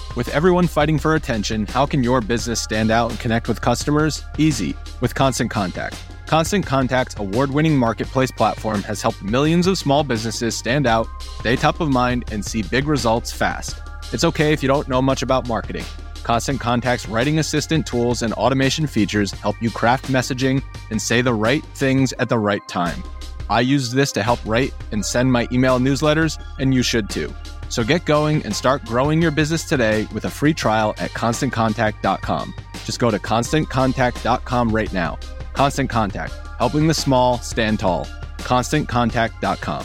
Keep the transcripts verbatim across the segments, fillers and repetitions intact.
With everyone fighting for attention, how can your business stand out and connect with customers? Easy, with Constant Contact. Constant Contact's award-winning marketplace platform has helped millions of small businesses stand out, stay top of mind, and see big results fast. It's okay if you don't know much about marketing. Constant Contact's writing assistant tools and automation features help you craft messaging and say the right things at the right time. I used this to help write and send my email newsletters, and you should too. So get going and start growing your business today with a free trial at constant contact dot com. Just go to constant contact dot com right now. Constant Contact, helping the small stand tall. constant contact dot com.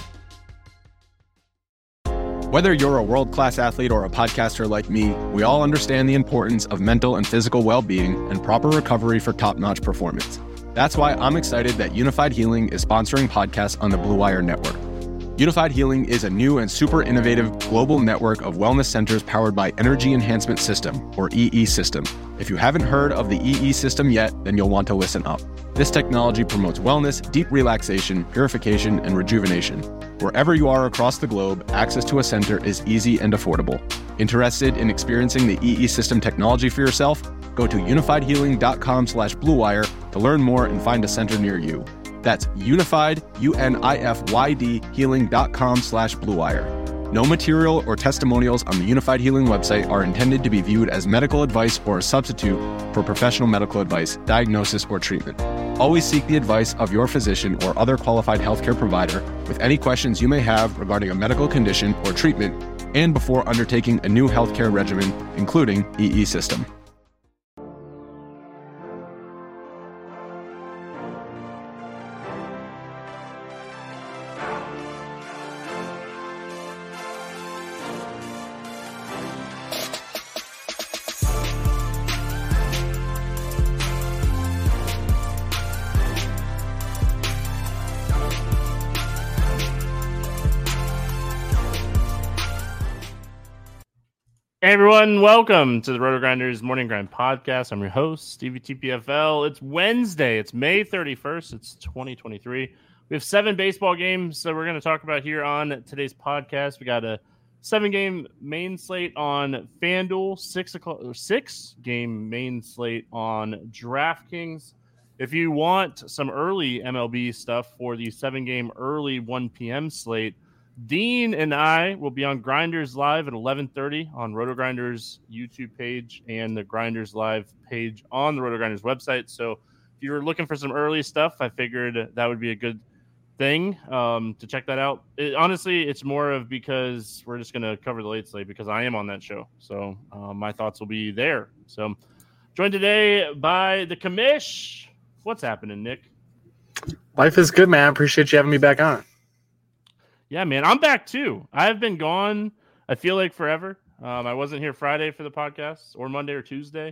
Whether you're a world-class athlete or a podcaster like me, we all understand the importance of mental and physical well-being and proper recovery for top-notch performance. That's why I'm excited that Unified Healing is sponsoring podcasts on the Blue Wire Network. Unified Healing is a new and super innovative global network of wellness centers powered by Energy Enhancement System, or E E System. If you haven't heard of the E E System yet, then you'll want to listen up. This technology promotes wellness, deep relaxation, purification, and rejuvenation. Wherever you are across the globe, access to a center is easy and affordable. Interested in experiencing the E E System technology for yourself? Go to unified healing dot com slash blue wire to learn more and find a center near you. That's unified, U N I F Y D, healing.com slash Blue Wire. No material or testimonials on the Unified Healing website are intended to be viewed as medical advice or a substitute for professional medical advice, diagnosis, or treatment. Always seek the advice of your physician or other qualified healthcare provider with any questions you may have regarding a medical condition or treatment and before undertaking a new healthcare regimen, including E E System. Hey everyone, welcome to the Roto Grinders Morning Grind Podcast. I'm your host, Stevie T P F L. It's Wednesday. It's May thirty-first. It's twenty twenty-three. We have seven baseball games that we're going to talk about here on today's podcast. We got a seven-game main slate on FanDuel, six o'clock, six-game main slate on DraftKings. If you want some early M L B stuff for the seven-game early one p.m. slate, Dean and I will be on Grinders Live at eleven thirty on Roto Grinders YouTube page and the Grinders Live page on the Roto Grinders website. So if you're looking for some early stuff, I figured that would be a good thing um, to check that out. It, honestly, it's more of because we're just going to cover the late slate because I am on that show. So uh, my thoughts will be there. So joined today by the commish. What's happening, Nick? Life is good, man. I appreciate you having me back on. Yeah, man, I'm back too. I've been gone, I feel like forever. Um, I wasn't here Friday for the podcast or Monday or Tuesday.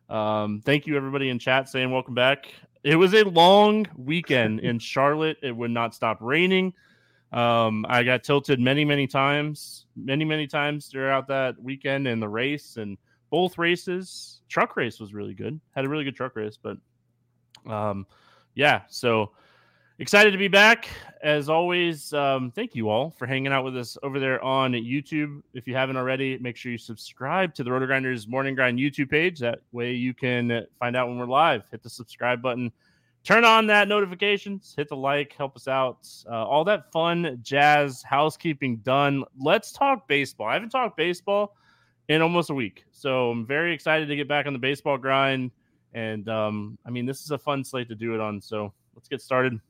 Um, thank you, everybody in chat saying welcome back. It was a long weekend in Charlotte. It would not stop raining. Um, I got tilted many, many times, many, many times throughout that weekend in the race and both races. Truck race was really good. Had a really good truck race, but um, yeah, so excited to be back. As always, um, thank you all for hanging out with us over there on YouTube. If you haven't already, make sure you subscribe to the Roto Grinders Morning Grind YouTube page. That way you can find out when we're live. Hit the subscribe button. Turn on that notifications. Hit the like. Help us out. Uh, all that fun jazz housekeeping done. Let's talk baseball. I haven't talked baseball in almost a week. So I'm very excited to get back on the baseball grind. And, um, I mean, this is a fun slate to do it on. So let's get started.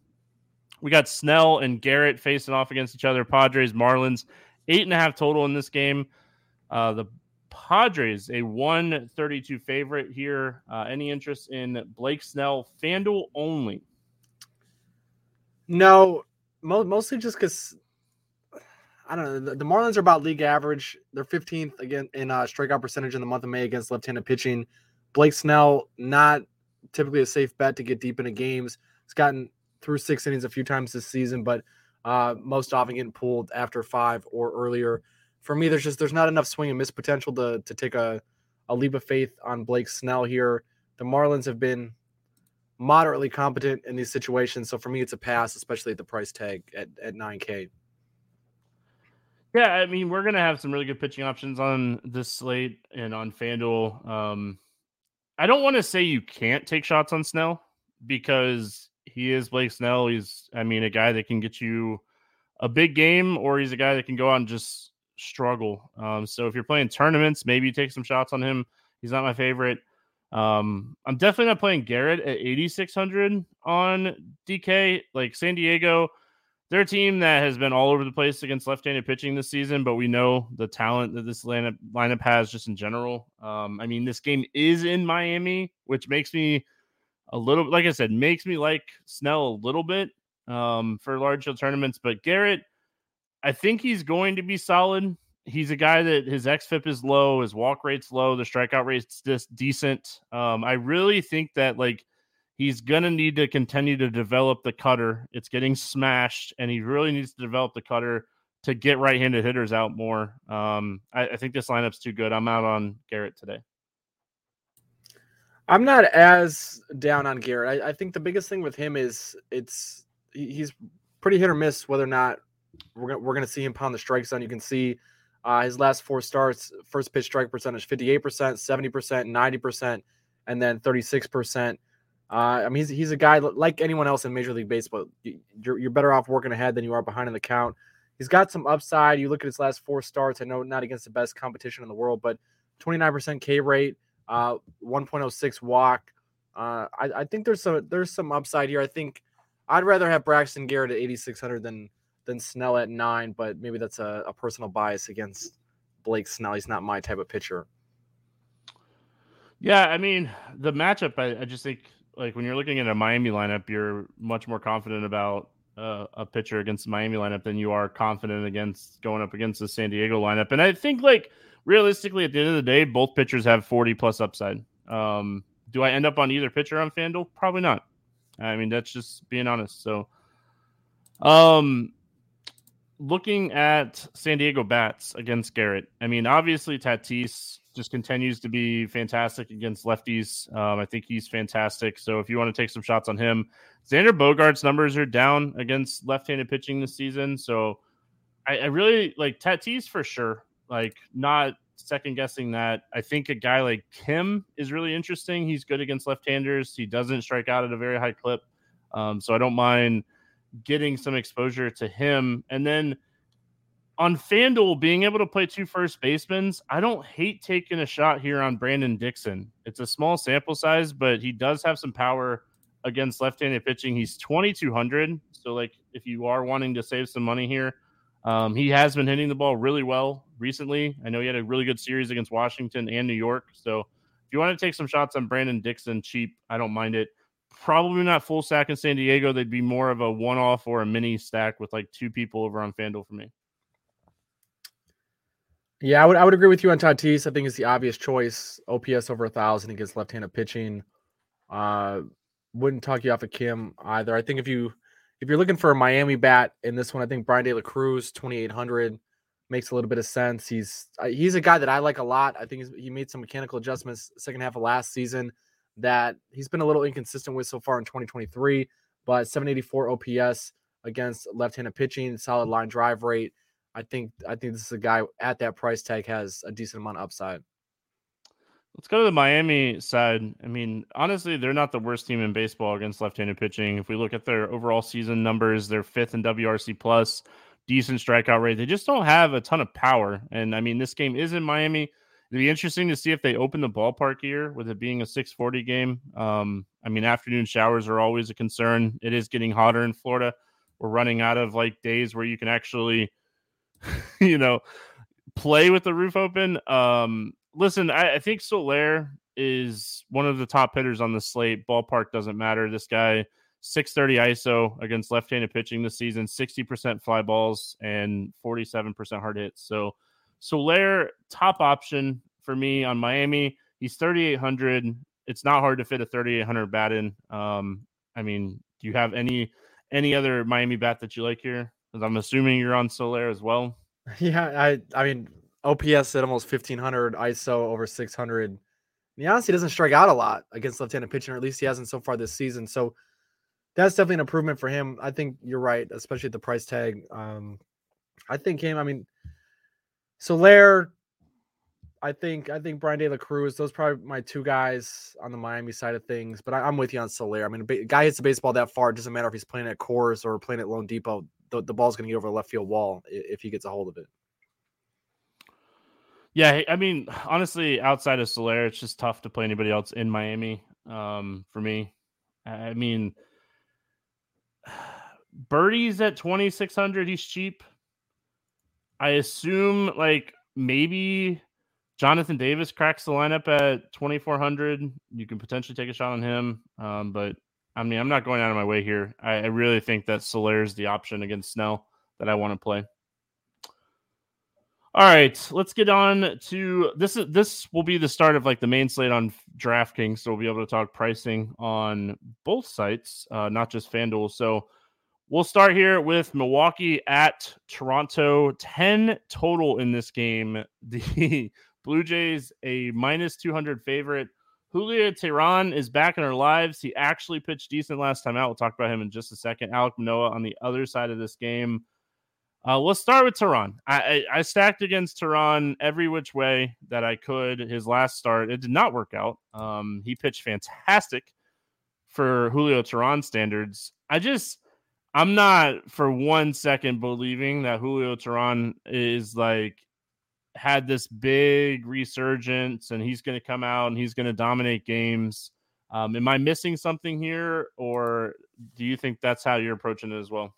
We got Snell and Garrett facing off against each other. Padres, Marlins, eight and a half total in this game. Uh, the Padres, a one thirty-two favorite here. Uh, any interest in Blake Snell? FanDuel only. No, mo- mostly just because, I don't know, the, the Marlins are about league average. They're fifteenth again in uh, strikeout percentage in the month of May against left-handed pitching. Blake Snell, not typically a safe bet to get deep into games. He's gotten through six innings a few times this season, but uh, most often getting pulled after five or earlier. For me, there's just there's not enough swing and miss potential to to take a, a leap of faith on Blake Snell here. The Marlins have been moderately competent in these situations, so for me, it's a pass, especially at the price tag at, at nine K. Yeah, I mean, we're gonna have some really good pitching options on this slate and on FanDuel. Um, I don't want to say you can't take shots on Snell because he is Blake Snell. He's, I mean, a guy that can get you a big game, or he's a guy that can go out and just struggle. Um, so if you're playing tournaments, maybe you take some shots on him. He's not my favorite. Um, I'm definitely not playing Garrett at eighty-six hundred on D K. Like San Diego, they're a team that has been all over the place against left-handed pitching this season, but we know the talent that this lineup, lineup has just in general. Um, I mean, this game is in Miami, which makes me a little, like I said, makes me like Snell a little bit um, for large field tournaments. But Garrett, I think he's going to be solid. He's a guy that his X F I P is low, his walk rate's low, the strikeout rate's just decent. Um, I really think that like he's going to need to continue to develop the cutter. It's getting smashed, and he really needs to develop the cutter to get right-handed hitters out more. Um, I, I think this lineup's too good. I'm out on Garrett today. I'm not as down on Garrett. I, I think the biggest thing with him is it's he's pretty hit or miss whether or not we're gonna, we're going to see him pound the strike zone. You can see uh, his last four starts, first pitch strike percentage, fifty-eight percent, seventy percent, ninety percent, and then thirty-six percent. Uh, I mean, he's, he's a guy like anyone else in Major League Baseball. You're, you're better off working ahead than you are behind in the count. He's got some upside. You look at his last four starts. I know not against the best competition in the world, but twenty-nine percent K rate, uh, one point oh six walk. Uh, I, I think there's some there's some upside here. I think I'd rather have Braxton Garrett at eighty-six hundred than than Snell at nine, but maybe that's a, a personal bias against Blake Snell. He's not my type of pitcher. Yeah, I mean, the matchup, I, I just think, like, when you're looking at a Miami lineup, you're much more confident about uh, a pitcher against the Miami lineup than you are confident against going up against the San Diego lineup. And I think, like, realistically, at the end of the day, both pitchers have forty plus upside. Um, do I end up on either pitcher on FanDuel? Probably not. I mean, that's just being honest. So, um, looking at San Diego bats against Garrett, I mean, obviously Tatis just continues to be fantastic against lefties. Um, I think he's fantastic. So if you want to take some shots on him, Xander Bogaerts' numbers are down against left-handed pitching this season. So I, I really like Tatis for sure. Like, not second guessing that. I think a guy like Kim is really interesting. He's good against left-handers. He doesn't strike out at a very high clip. Um, so I don't mind getting some exposure to him. And then on FanDuel, being able to play two first basemen, I don't hate taking a shot here on Brandon Dixon. It's a small sample size, but he does have some power against left-handed pitching. He's twenty-two hundred. So, like, if you are wanting to save some money here, um, he has been hitting the ball really well recently. I know he had a really good series against Washington and New York. So if you want to take some shots on Brandon Dixon cheap, I don't mind it. Probably not full stack in San Diego. They'd be more of a one-off or a mini stack with like two people over on FanDuel for me. Yeah, I would I would agree with you on Tatis. I think it's the obvious choice. O P S over a thousand against left-handed pitching. Uh, wouldn't talk you off of Kim either. I think if you if you're looking for a Miami bat in this one, I think Brian De La Cruz twenty-eight hundred makes a little bit of sense. He's he's a guy that I like a lot. I think he's, he made some mechanical adjustments second half of last season that he's been a little inconsistent with so far in twenty twenty-three. But seven eighty-four O P S against left-handed pitching, solid line drive rate. I think I think this is a guy at that price tag has a decent amount of upside. Let's go to the Miami side. I mean, honestly, they're not the worst team in baseball against left-handed pitching. If we look at their overall season numbers, they're fifth in W R C plus, decent strikeout rate. They just don't have a ton of power. And I mean, this game is in Miami. It'd be interesting to see if they open the ballpark here with it being a six forty game. Um, I mean, afternoon showers are always a concern. It is getting hotter in Florida. We're running out of like days where you can actually you know, play with the roof open. Um, listen, I, I think Soler is one of the top hitters on the slate. Ballpark doesn't matter. This guy, six thirty I S O against left-handed pitching this season, sixty percent fly balls and forty-seven percent hard hits. So Soler, top option for me on Miami. He's thirty-eight hundred. It's not hard to fit a thirty-eight hundred bat in. Um, I mean, do you have any any other Miami bat that you like here? Because I'm assuming you're on Soler as well. Yeah, I I mean, O P S at almost fifteen hundred, I S O over six hundred. He honestly doesn't strike out a lot against left-handed pitching, or at least he hasn't so far this season. So that's definitely an improvement for him. I think you're right, especially at the price tag. Um, I think him, I mean, Soler, I think I think Brian De La Cruz, those are probably my two guys on the Miami side of things. But I, I'm with you on Soler. I mean, a guy hits the baseball that far, it doesn't matter if he's playing at Coors or playing at Lone Depot. The, the ball's going to get over the left field wall if he gets a hold of it. Yeah, I mean, honestly, outside of Soler, it's just tough to play anybody else in Miami um, for me. I mean, Birdie's at twenty-six hundred. He's cheap. I assume, like, maybe Jonathan Davis cracks the lineup at twenty-four hundred. You can potentially take a shot on him. Um, but, I mean, I'm not going out of my way here. I, I really think that Soler is the option against Snell that I want to play. All right, let's get on to this. Is this will be the start of like the main slate on DraftKings, so we'll be able to talk pricing on both sites, uh, not just FanDuel. So we'll start here with Milwaukee at Toronto. ten total in this game. The Blue Jays a minus two hundred favorite. Julio Teheran is back in our lives. He actually pitched decent last time out. We'll talk about him in just a second. Alek Manoah on the other side of this game. Uh, let's start with Teheran. I, I, I stacked against Teheran every which way that I could. His last start, it did not work out. Um, he pitched fantastic for Julio Teheran standards. I just, I'm not for one second believing that Julio Teheran is like, had this big resurgence and he's going to come out and he's going to dominate games. Um, am I missing something here, or do you think that's how you're approaching it as well?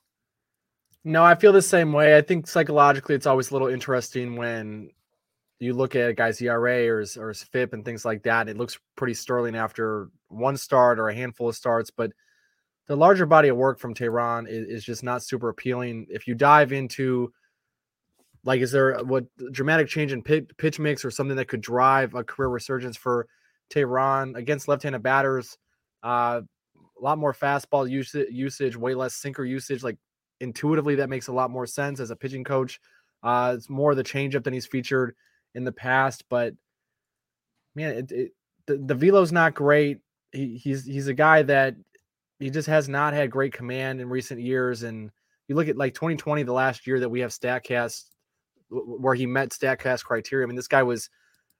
No, I feel the same way. I think psychologically it's always a little interesting when you look at a guy's E R A or his, or his F I P and things like that. It looks pretty sterling after one start or a handful of starts, but the larger body of work from Teheran is, is just not super appealing. If you dive into, like, is there what dramatic change in pitch, pitch mix or something that could drive a career resurgence for Teheran against left-handed batters? Uh, a lot more fastball usage, usage, way less sinker usage. Like, intuitively, that makes a lot more sense as a pitching coach. Uh, it's more the changeup than he's featured in the past, but man, it, it, the, the velo's not great. He, he's he's a guy that he just has not had great command in recent years. And you look at like twenty twenty, the last year that we have StatCast, where he met StatCast criteria. I mean, this guy was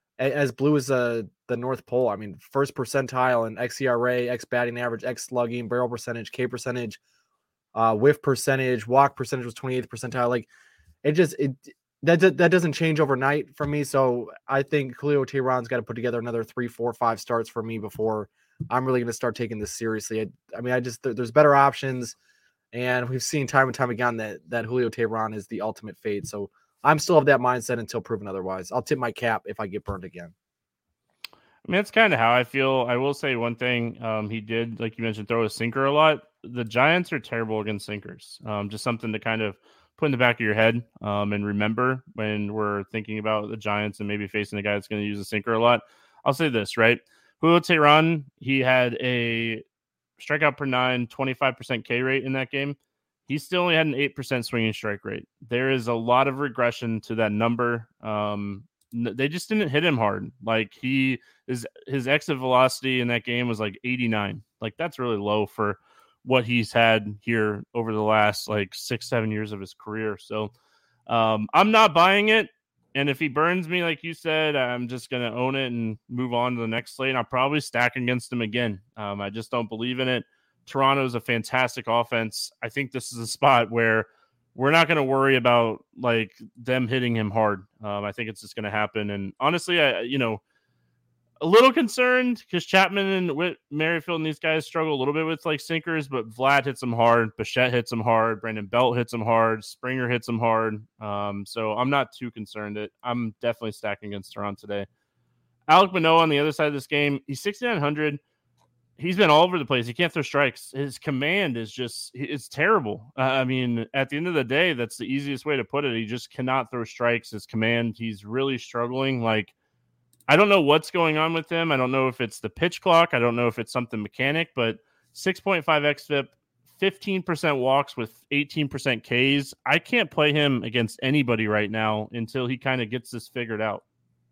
as blue as uh, the North Pole. I mean, first percentile in X E R A, X batting average, X slugging, barrel percentage, K percentage. Uh, whiff percentage, walk percentage was twenty-eighth percentile. Like, it just it that that doesn't change overnight for me. So I think Julio Teheran's got to put together another three, four, five starts for me before I'm really going to start taking this seriously. I, I mean, I just there's better options, and we've seen time and time again that that Julio Teheran is the ultimate fade. So I'm still of that mindset until proven otherwise. I'll tip my cap if I get burned again. I mean, that's kind of how I feel. I will say one thing. Um, he did, like you mentioned, throw a sinker a lot. The Giants are terrible against sinkers. Um, just something to kind of put in the back of your head um, and remember when we're thinking about the Giants and maybe facing a guy that's going to use a sinker a lot. I'll say this, right? Julio Teheran, he had a strikeout per nine, twenty-five percent K rate in that game. He still only had an eight percent swinging strike rate. There is a lot of regression to that number. Um, they just didn't hit him hard. Like he is, his exit velocity in that game was like eighty-nine. Like that's really low for what he's had here over the last like six, seven years of his career. So um, I'm not buying it. And if he burns me, like you said, I'm just going to own it and move on to the next slate. I'll probably stack against him again. Um, I just don't believe in it. Toronto is a fantastic offense. I think this is a spot where we're not going to worry about like them hitting him hard. Um, I think it's just going to happen. And honestly, I, you know, a little concerned because Chapman and Whit Merrifield and these guys struggle a little bit with like sinkers, but Vlad hits them hard. Bichette hits them hard. Brandon Belt hits them hard. Springer hits them hard. Um, so I'm not too concerned. That I'm definitely stacking against Toronto today. Alek Manoah on the other side of this game, he's sixty-nine hundred. He's been all over the place. He can't throw strikes. His command is just, it's terrible. Uh, I mean, at the end of the day, that's the easiest way to put it. He just cannot throw strikes. His command, he's really struggling. Like, I don't know what's going on with him. I don't know if it's the pitch clock. I don't know if it's something mechanic, but six point five X F I P, fifteen percent walks with eighteen percent Ks. I can't play him against anybody right now until he kind of gets this figured out.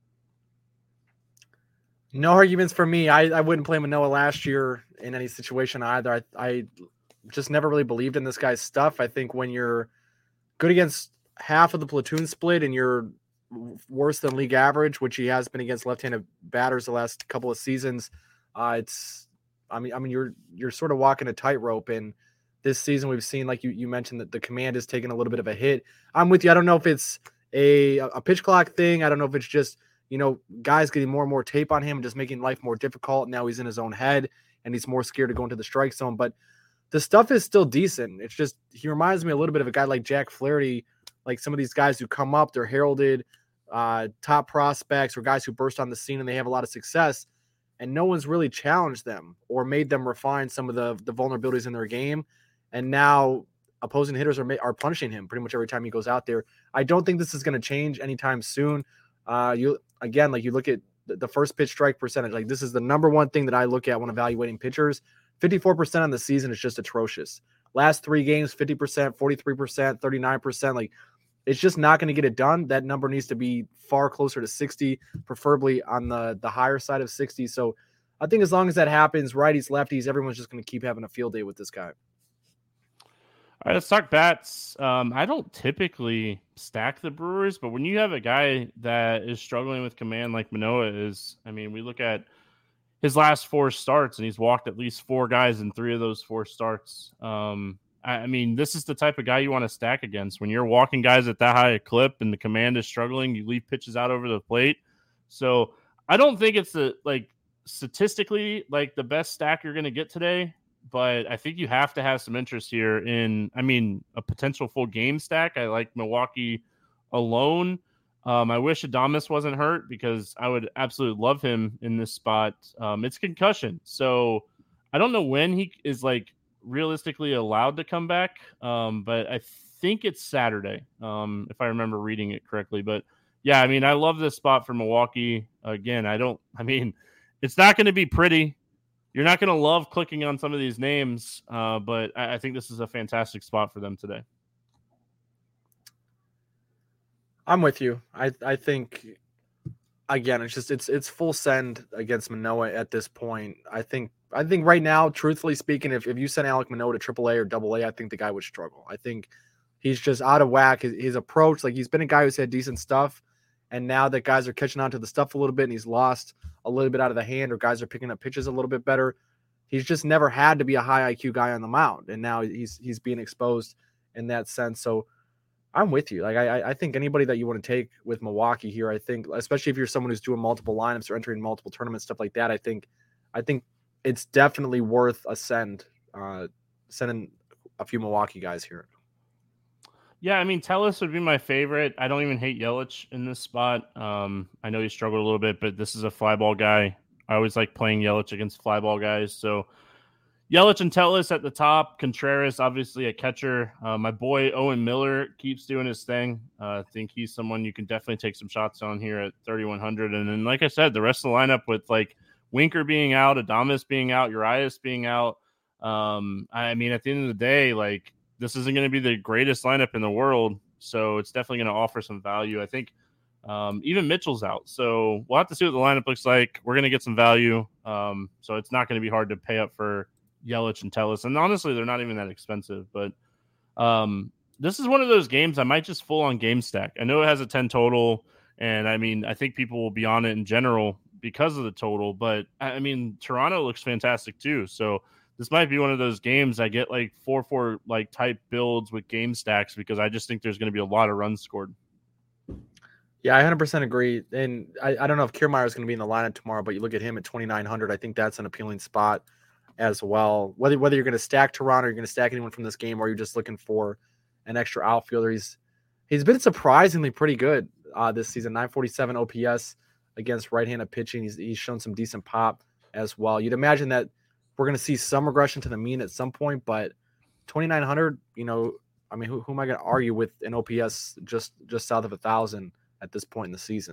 No arguments for me. I, I wouldn't play Manoah last year in any situation either. I, I just never really believed in this guy's stuff. I think when you're good against half of the platoon split and you're worse than league average, which he has been against left-handed batters the last couple of seasons. Uh, it's, I mean, I mean, you're you're sort of walking a tightrope, and this season we've seen, like you you mentioned, that the command has taken a little bit of a hit. I'm with you. I don't know if it's a a pitch clock thing. I don't know if it's just, you know, guys getting more and more tape on him and just making life more difficult. Now he's in his own head and he's more scared to go into the strike zone. But the stuff is still decent. It's just, he reminds me a little bit of a guy like Jack Flaherty, like some of these guys who come up, they're heralded uh, top prospects or guys who burst on the scene and they have a lot of success, and no one's really challenged them or made them refine some of the, the vulnerabilities in their game. And now opposing hitters are are punishing him pretty much every time he goes out there. I don't think this is going to change anytime soon. Uh, you again, like you look at the first pitch strike percentage, like this is the number one thing that I look at when evaluating pitchers. fifty-four percent on the season is just atrocious. Last three games, fifty percent, forty-three percent, thirty-nine percent. Like, it's just not going to get it done. That number needs to be far closer to sixty, preferably on the, the higher side of sixty. So I think as long as that happens, righties, lefties, everyone's just going to keep having a field day with this guy. All right, let's talk bats. Um, I don't typically stack the Brewers, but when you have a guy that is struggling with command like Manoah is, I mean, we look at his last four starts and he's walked at least four guys in three of those four starts. Um, I, I mean, this is the type of guy you want to stack against. When you're walking guys at that high a clip and the command is struggling, you leave pitches out over the plate. So I don't think it's the, like, statistically, like the best stack you're going to get today. But I think you have to have some interest here in, I mean, a potential full game stack. I like Milwaukee alone. Um, I wish Adames wasn't hurt because I would absolutely love him in this spot. Um, it's concussion. So I don't know when he is like realistically allowed to come back. Um, but I think it's Saturday, um, if I remember reading it correctly. But yeah, I mean, I love this spot for Milwaukee. Again, I don't, I mean, it's not going to be pretty. You're not going to love clicking on some of these names, uh, but I, I think this is a fantastic spot for them today. I'm with you. I I think, again, it's just it's it's full send against Manoah at this point. I think I think right now, truthfully speaking, if, if you send Alek Manoah to triple A or double A, I think the guy would struggle. I think he's just out of whack. His, his approach, like he's been a guy who's had decent stuff, and now that guys are catching on to the stuff a little bit and he's lost a little bit out of the hand, or guys are picking up pitches a little bit better, he's just never had to be a high I Q guy on the mound, and now he's he's being exposed in that sense. So I'm with you. Like I I think anybody that you want to take with Milwaukee here, I think, especially if you're someone who's doing multiple lineups or entering multiple tournaments, stuff like that, I think I think it's definitely worth a send, uh, sending a few Milwaukee guys here. Yeah, I mean, Tellus would be my favorite. I don't even hate Yelich in this spot. Um, I know he struggled a little bit, but this is a fly ball guy. I always like playing Yelich against fly ball guys. So Yelich and Tellus at the top. Contreras, obviously a catcher. Uh, my boy Owen Miller keeps doing his thing. Uh, I think he's someone you can definitely take some shots on here at thirty-one hundred. And then, like I said, the rest of the lineup with like Winker being out, Adames being out, Urias being out. Um, I mean, at the end of the day, like, this isn't going to be the greatest lineup in the world, so it's definitely going to offer some value. I think um, even Mitchell's out, so we'll have to see what the lineup looks like. We're going to get some value, um, so it's not going to be hard to pay up for Yelich and Tellus. And honestly, they're not even that expensive. But um, this is one of those games I might just full on game stack. I know it has a ten total, and I mean, I think people will be on it in general because of the total. But I mean, Toronto looks fantastic too, so this might be one of those games I get like four four like type builds with game stacks because I just think there's going to be a lot of runs scored. Yeah, I one hundred percent agree. And I, I don't know if Kiermaier is going to be in the lineup tomorrow, but you look at him at twenty-nine hundred. I think that's an appealing spot as well. Whether whether you're going to stack Toronto, or you're going to stack anyone from this game, or you're just looking for an extra outfielder, he's he's been surprisingly pretty good uh, this season. nine forty-seven O P S against right-handed pitching. He's he's shown some decent pop as well. You'd imagine that we're going to see some regression to the mean at some point, but twenty-nine hundred, you know, I mean, who, who am I going to argue with an O P S just, just south of a thousand at this point in the season?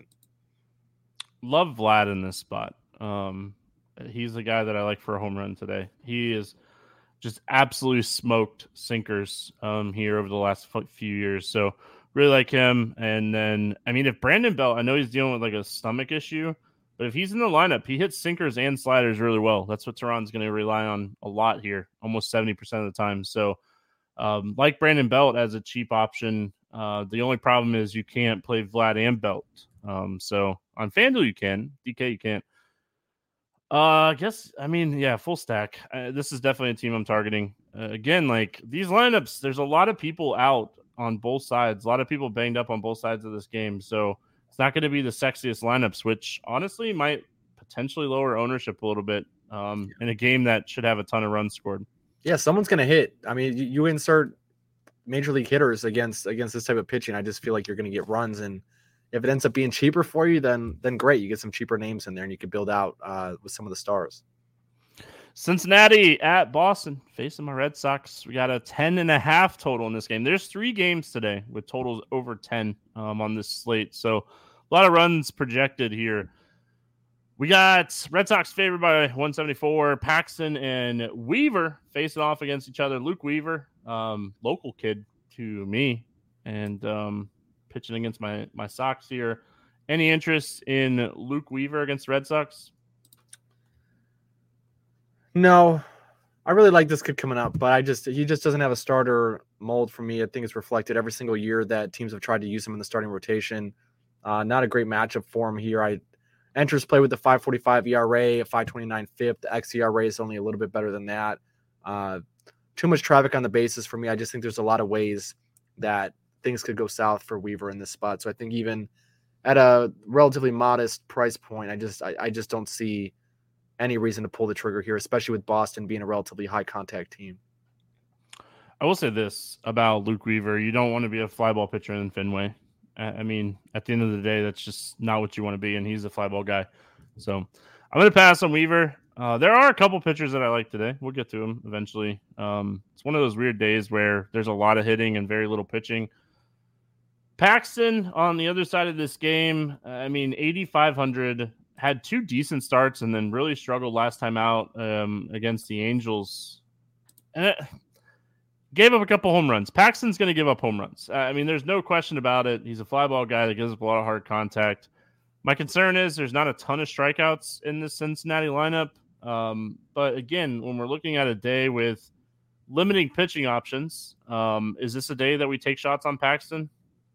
Love Vlad in this spot. Um, he's the guy that I like for a home run today. He is just absolutely smoked sinkers um, here over the last few years. So really like him. And then, I mean, if Brandon Belt, I know he's dealing with like a stomach issue, but if he's in the lineup, he hits sinkers and sliders really well. That's what Toronto's going to rely on a lot here, almost seventy percent of the time. So, um, like Brandon Belt as a cheap option, Uh, the only problem is you can't play Vlad and Belt. Um, so on FanDuel you can, D K you can't. Uh, I guess, I mean, yeah, full stack. Uh, this is definitely a team I'm targeting. Uh, again, like these lineups, there's a lot of people out on both sides. A lot of people banged up on both sides of this game. So it's not going to be the sexiest lineups, which honestly might potentially lower ownership a little bit um, in a game that should have a ton of runs scored. Yeah, someone's going to hit. I mean, you, you insert major league hitters against against this type of pitching. I just feel like you're going to get runs, and if it ends up being cheaper for you, then then great. You get some cheaper names in there, and you can build out uh, with some of the stars. Cincinnati at Boston facing my Red Sox. We got a ten and a half total in this game. There's three games today with totals over ten um, on this slate. So a lot of runs projected here. We got Red Sox favored by one seventy-four. Paxton and Weaver facing off against each other. Luke Weaver, um, local kid to me, and um, pitching against my, my Sox here. Any interest in Luke Weaver against the Red Sox? No, I really like this kid coming up, but I just he just doesn't have a starter mold for me. I think it's reflected every single year that teams have tried to use him in the starting rotation. Uh, not a great matchup for him here. I enters play with the five forty-five E R A, a five twenty-nine F I P. The X E R A is only a little bit better than that. Uh, too much traffic on the bases for me. I just think there's a lot of ways that things could go south for Weaver in this spot. So I think even at a relatively modest price point, I just I, I just don't see any reason to pull the trigger here, especially with Boston being a relatively high contact team. I will say this about Luke Weaver. You don't want to be a fly ball pitcher in Fenway. I mean, at the end of the day, that's just not what you want to be, and he's a fly ball guy. So I'm going to pass on Weaver. Uh, there are a couple pitchers that I like today. We'll get to them eventually. Um, it's one of those weird days where there's a lot of hitting and very little pitching. Paxton on the other side of this game, I mean, eighty-five hundred, had two decent starts and then really struggled last time out um, against the Angels. And it, gave up a couple home runs. Paxton's going to give up home runs. Uh, I mean, there's no question about it. He's a fly ball guy that gives up a lot of hard contact. My concern is there's not a ton of strikeouts in this Cincinnati lineup. Um, but again, when we're looking at a day with limiting pitching options, um, is this a day that we take shots on Paxton?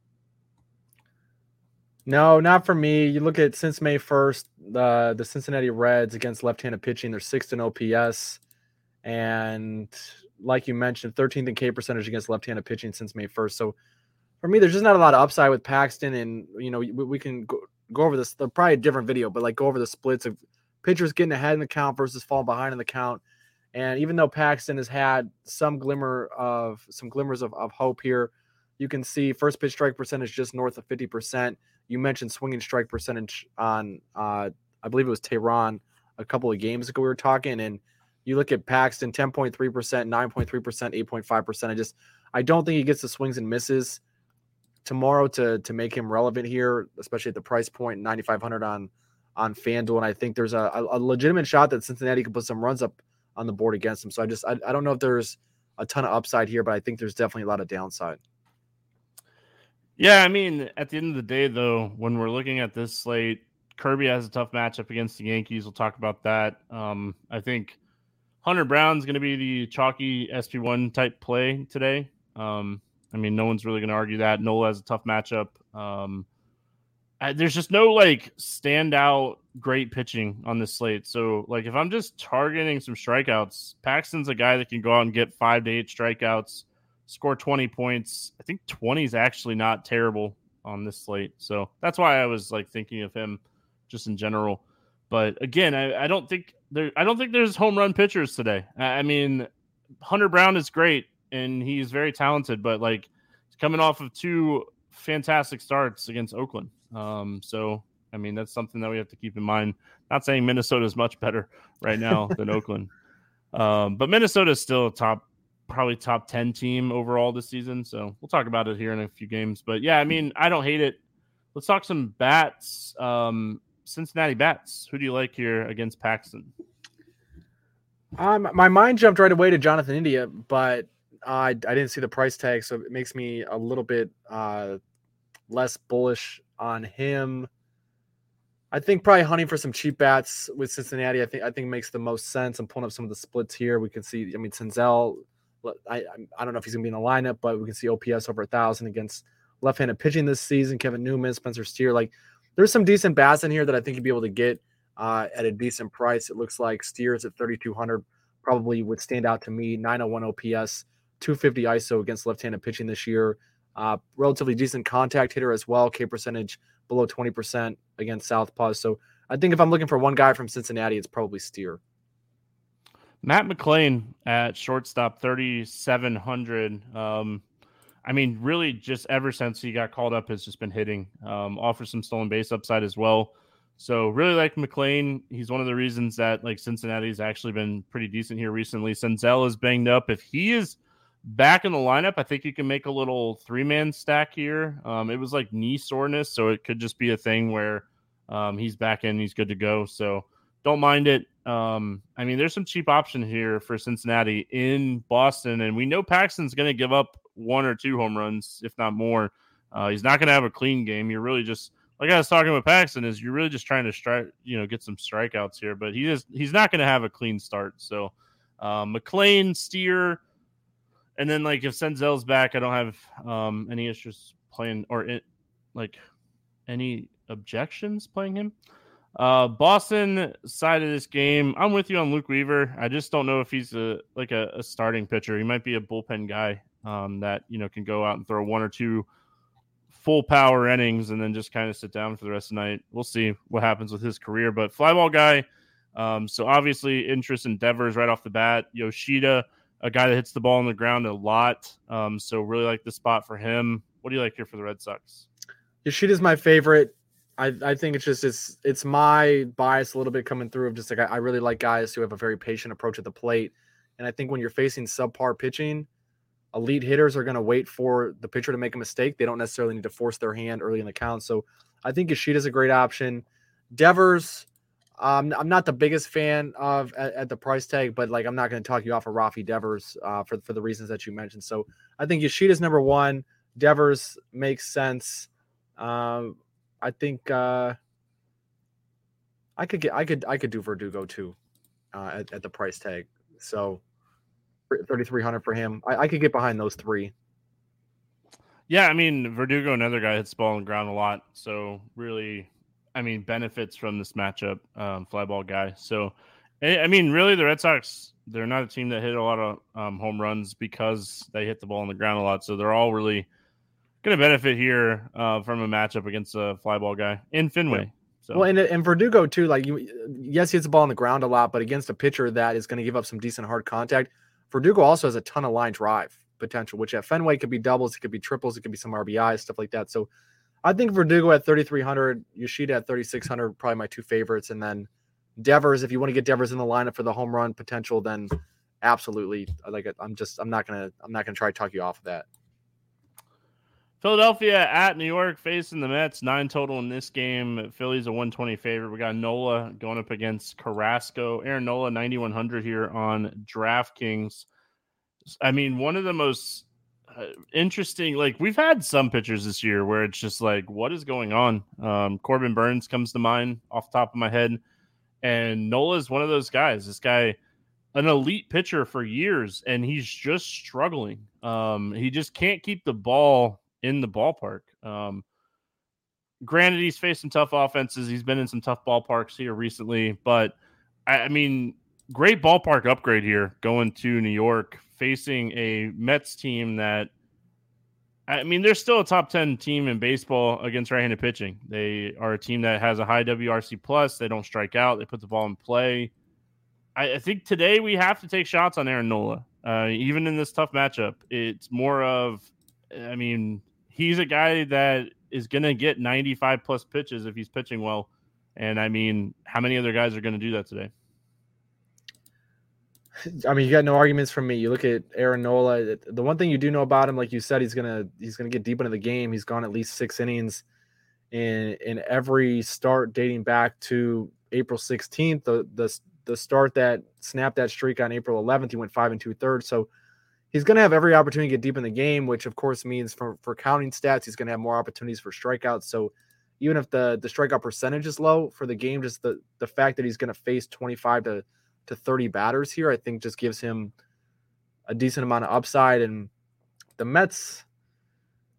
No, not for me. You look at since May first, the the Cincinnati Reds against left-handed pitching, they're sixth in O P S. And like you mentioned, thirteenth in K percentage against left-handed pitching since May first. So for me, there's just not a lot of upside with Paxton. And, you know, we, we can go, go over this, probably a different video, but like go over the splits of pitchers getting ahead in the count versus falling behind in the count. And even though Paxton has had some glimmer of some glimmers of, of hope here, you can see first pitch strike percentage just north of fifty percent. You mentioned swinging strike percentage on, uh, I believe it was Tehran a couple of games ago we were talking, and you look at Paxton, ten point three percent, nine point three percent, eight point five percent. I just, I don't think he gets the swings and misses tomorrow to to make him relevant here, especially at the price point, ninety-five hundred on on FanDuel. And I think there's a, a legitimate shot that Cincinnati could put some runs up on the board against him. So I just, I, I don't know if there's a ton of upside here, but I think there's definitely a lot of downside. Yeah, I mean, at the end of the day, though, when we're looking at this slate, Kirby has a tough matchup against the Yankees. We'll talk about that. Um, I think Hunter Brown's going to be the chalky S P one type play today. Um, I mean, no one's really going to argue that. Nola has a tough matchup. Um, I, there's just no, like, standout great pitching on this slate. So, like, if I'm just targeting some strikeouts, Paxton's a guy that can go out and get five to eight strikeouts, score twenty points. I think twenty is actually not terrible on this slate. So that's why I was like thinking of him just in general. But again, I, I don't think there, I don't think there's home run pitchers today. I mean, Hunter Brown is great and he's very talented, but like he's coming off of two fantastic starts against Oakland. Um, so, I mean, that's something that we have to keep in mind. Not saying Minnesota is much better right now than Oakland. Um, but Minnesota is still a top, probably top ten team overall this season. So we'll talk about it here in a few games. But yeah, I mean, I don't hate it. Let's talk some bats. Um, Cincinnati bats. Who do you like here against Paxton? Um, my mind jumped right away to Jonathan India, but uh, I, I didn't see the price tag, so it makes me a little bit uh, less bullish on him. I think probably hunting for some cheap bats with Cincinnati. I think I think makes the most sense. I'm pulling up some of the splits here. We can see. I mean, Senzel. I I don't know if he's gonna be in the lineup, but we can see O P S over a thousand against left-handed pitching this season. Kevin Newman, Spencer Steer. Like, there's some decent bats in here that I think you'd be able to get uh, at a decent price. It looks like Steers at thirty-two hundred probably would stand out to me. nine oh one O P S, two fifty I S O against left-handed pitching this year. Uh, relatively decent contact hitter as well. K percentage below twenty percent against southpaws. So I think if I'm looking for one guy from Cincinnati, it's probably Steer. Matt McLain at shortstop, thirty-seven hundred. Um, I mean, really just ever since he got called up has just been hitting. Um, offers some stolen base upside as well. So really like McLain. He's one of the reasons that like Cincinnati's actually been pretty decent here recently. Senzel is banged up. If he is back in the lineup, I think you can make a little three-man stack here. Um, it was like knee soreness, so it could just be a thing where um, he's back in, he's good to go. So don't mind it. Um, I mean, there's some cheap option here for Cincinnati in Boston, and we know Paxton's going to give up one or two home runs, if not more. Uh, he's not going to have a clean game. You're really just, like I was talking with Paxton, is you're really just trying to strike, you know, get some strikeouts here, but he just he's not going to have a clean start. So um, McLain, Steer. And then, like, if Senzel's back, I don't have um, any issues playing or it, like any objections playing him. Uh, Boston side of this game, I'm with you on Luke Weaver. I just don't know if he's a like a, a starting pitcher. He might be a bullpen guy um, that you know can go out and throw one or two full power innings and then just kind of sit down for the rest of the night. We'll see what happens with his career. But fly ball guy. Um, so obviously interest in Devers right off the bat. Yoshida, a guy that hits the ball on the ground a lot. Um, so really like the spot for him. What do you like here for the Red Sox? Yoshida's my favorite. I, I think it's just it's it's my bias a little bit coming through of just like I, I really like guys who have a very patient approach at the plate. And I think when you're facing subpar pitching, elite hitters are going to wait for the pitcher to make a mistake. They don't necessarily need to force their hand early in the count. So I think Yoshida's a great option. Devers, Um, I'm not the biggest fan of at, at the price tag, but like I'm not going to talk you off of Rafi Devers uh, for for the reasons that you mentioned. So I think Yoshida's number one. Devers makes sense. Um, I think uh, I could get I could I could do Verdugo too uh, at, at the price tag. So thirty-three hundred for him. I, I could get behind those three. Yeah, I mean Verdugo, another guy hits the ball on the ground a lot. So really. I mean, benefits from this matchup, um, fly ball guy. So, I mean, really, the Red Sox, they're not a team that hit a lot of um, home runs because they hit the ball on the ground a lot. So they're all really going to benefit here uh, from a matchup against a fly ball guy in Fenway. Yeah. So. Well, and, and Verdugo, too, like, you, yes, he hits the ball on the ground a lot, but against a pitcher that is going to give up some decent hard contact, Verdugo also has a ton of line drive potential, which at Fenway could be doubles, it could be triples, it could be some R B Is, stuff like that. So, I think Verdugo at thirty-three hundred, Yoshida at thirty-six hundred, probably my two favorites. And then Devers, if you want to get Devers in the lineup for the home run potential, then absolutely. Like I'm just, I'm not gonna, I'm not gonna try to talk you off of that. Philadelphia at New York facing the Mets, nine total in this game. Philly's a one twenty favorite. We got Nola going up against Carrasco. Aaron Nola, ninety-one hundred here on DraftKings. I mean, one of the most Uh, interesting, like we've had some pitchers this year where it's just like, what is going on? Um, Corbin Burns comes to mind off the top of my head, and Nola is one of those guys. This guy, an elite pitcher for years, and he's just struggling. Um, he just can't keep the ball in the ballpark. Um, granted, he's faced some tough offenses. He's been in some tough ballparks here recently, but I, I mean, great ballpark upgrade here going to New York, facing a Mets team that, I mean, they're still a top ten team in baseball against right-handed pitching. They are a team that has a high W R C plus. They don't strike out. They put the ball in play. I, I think today we have to take shots on Aaron Nola. Uh, even in this tough matchup, it's more of, I mean, he's a guy that is going to get ninety-five plus pitches if he's pitching well. And I mean, how many other guys are going to do that today? I mean, you got no arguments from me. You look at Aaron Nola. The one thing you do know about him, like you said, he's gonna he's gonna get deep into the game. He's gone at least six innings in in every start dating back to April sixteenth. The the the start that snapped that streak on April eleventh, he went five and two thirds. So he's gonna have every opportunity to get deep in the game, which of course means for for counting stats, he's gonna have more opportunities for strikeouts. So even if the the strikeout percentage is low for the game, just the the fact that he's gonna face twenty-five to to thirty batters here, I think just gives him a decent amount of upside. And the Mets,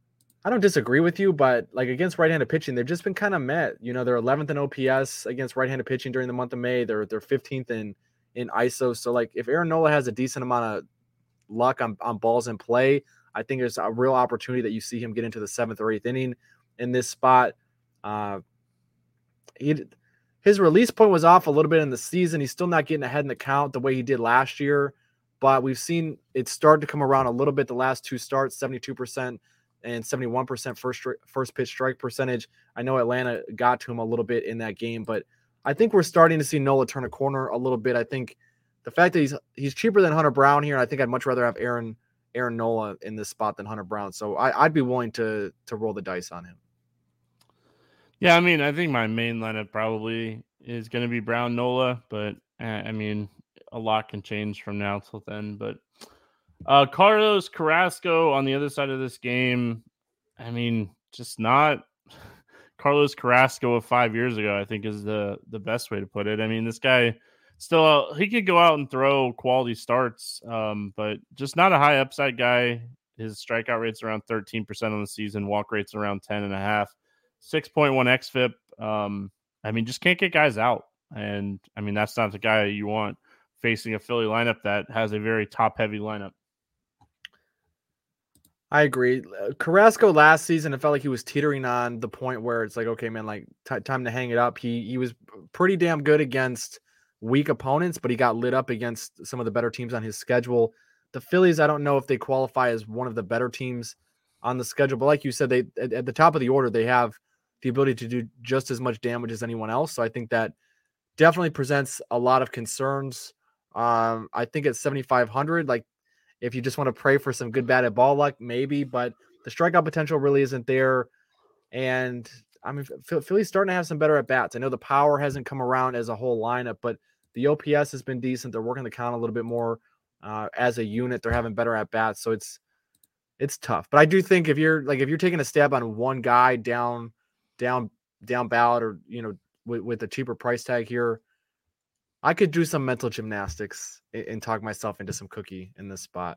I don't disagree with you, but like against right-handed pitching, they've just been kind of met. You know, they're eleventh in O P S against right-handed pitching during the month of May. They're they're fifteenth in in I S O. So like if Aaron Nola has a decent amount of luck on, on balls in play, I think there's a real opportunity that you see him get into the seventh or eighth inning in this spot. Uh, he his release point was off a little bit in the season. He's still not getting ahead in the count the way he did last year, but we've seen it start to come around a little bit the last two starts, seventy-two percent and seventy-one percent first first pitch strike percentage. I know Atlanta got to him a little bit in that game, but I think we're starting to see Nola turn a corner a little bit. I think the fact that he's he's cheaper than Hunter Brown here, I think I'd much rather have Aaron Aaron Nola in this spot than Hunter Brown. So I, I'd be willing to to roll the dice on him. Yeah, I mean, I think my main lineup probably is going to be Brown Nola, but uh, I mean, a lot can change from now till then. But uh, Carlos Carrasco on the other side of this game, I mean, just not Carlos Carrasco of five years ago, I think is the, the best way to put it. I mean, this guy still, uh, he could go out and throw quality starts, um, but just not a high upside guy. His strikeout rate's around thirteen percent on the season, walk rate's around ten and a half. six point one X F I P. Um, I mean, just can't get guys out. And, I mean, that's not the guy you want facing a Philly lineup that has a very top-heavy lineup. I agree. Carrasco last season, it felt like he was teetering on the point where it's like, okay, man, like t- time to hang it up. He he was pretty damn good against weak opponents, but he got lit up against some of the better teams on his schedule. The Phillies, I don't know if they qualify as one of the better teams on the schedule, but like you said, they at, at the top of the order, they have the ability to do just as much damage as anyone else. So I think that definitely presents a lot of concerns. Um, I think at seventy-five hundred, like if you just want to pray for some good batted ball luck, maybe, but the strikeout potential really isn't there. And I mean, Philly's starting to have some better at bats. I know the power hasn't come around as a whole lineup, but the O P S has been decent. They're working the count a little bit more uh, as a unit. They're having better at bats. So it's, it's tough, but I do think if you're like, if you're taking a stab on one guy down, down, down ballot, or, you know, with, with a cheaper price tag here, I could do some mental gymnastics and, and talk myself into some cookie in this spot.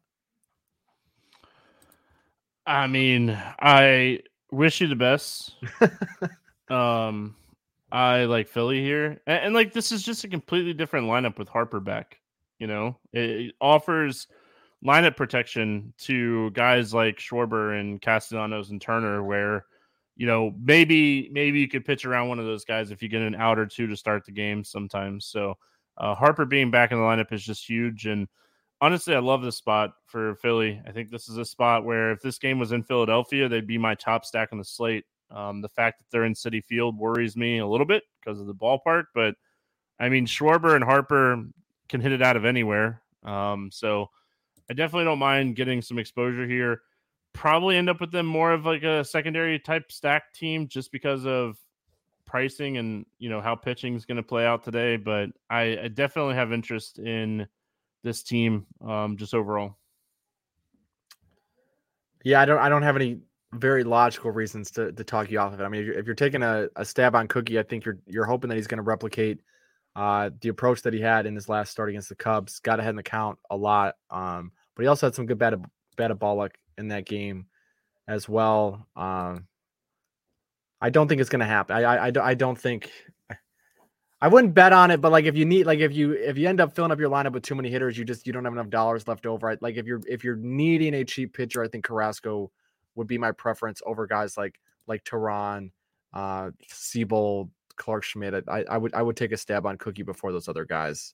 I mean, I wish you the best. um, I like Philly here. And, and like, this is just a completely different lineup with Harper back. You know, it, it offers lineup protection to guys like Schwarber and Castellanos and Turner, where, you know, maybe, maybe you could pitch around one of those guys if you get an out or two to start the game sometimes. So uh, Harper being back in the lineup is just huge. And honestly, I love this spot for Philly. I think this is a spot where if this game was in Philadelphia, they'd be my top stack on the slate. Um, the fact that they're in Citi Field worries me a little bit because of the ballpark. But, I mean, Schwarber and Harper can hit it out of anywhere. Um, so I definitely don't mind getting some exposure here. Probably end up with them more of like a secondary type stack team just because of pricing and, you know, how pitching is going to play out today. But I, I definitely have interest in this team um, just overall. Yeah, I don't I don't have any very logical reasons to, to talk you off of it. I mean, if you're, if you're taking a, a stab on Cookie, I think you're you're hoping that he's going to replicate uh, the approach that he had in his last start against the Cubs. Got ahead in the count a lot, um, but he also had some good batted batted ball luck in that game as well. Um, I don't think it's going to happen. I, I, I don't think I wouldn't bet on it, but like if you need, like if you if you end up filling up your lineup with too many hitters, you just you don't have enough dollars left over. Right? Like if you're if you're needing a cheap pitcher, I think Carrasco would be my preference over guys like like Tehran, uh, Siebel, Clark Schmidt. I, I would I would take a stab on Cookie before those other guys.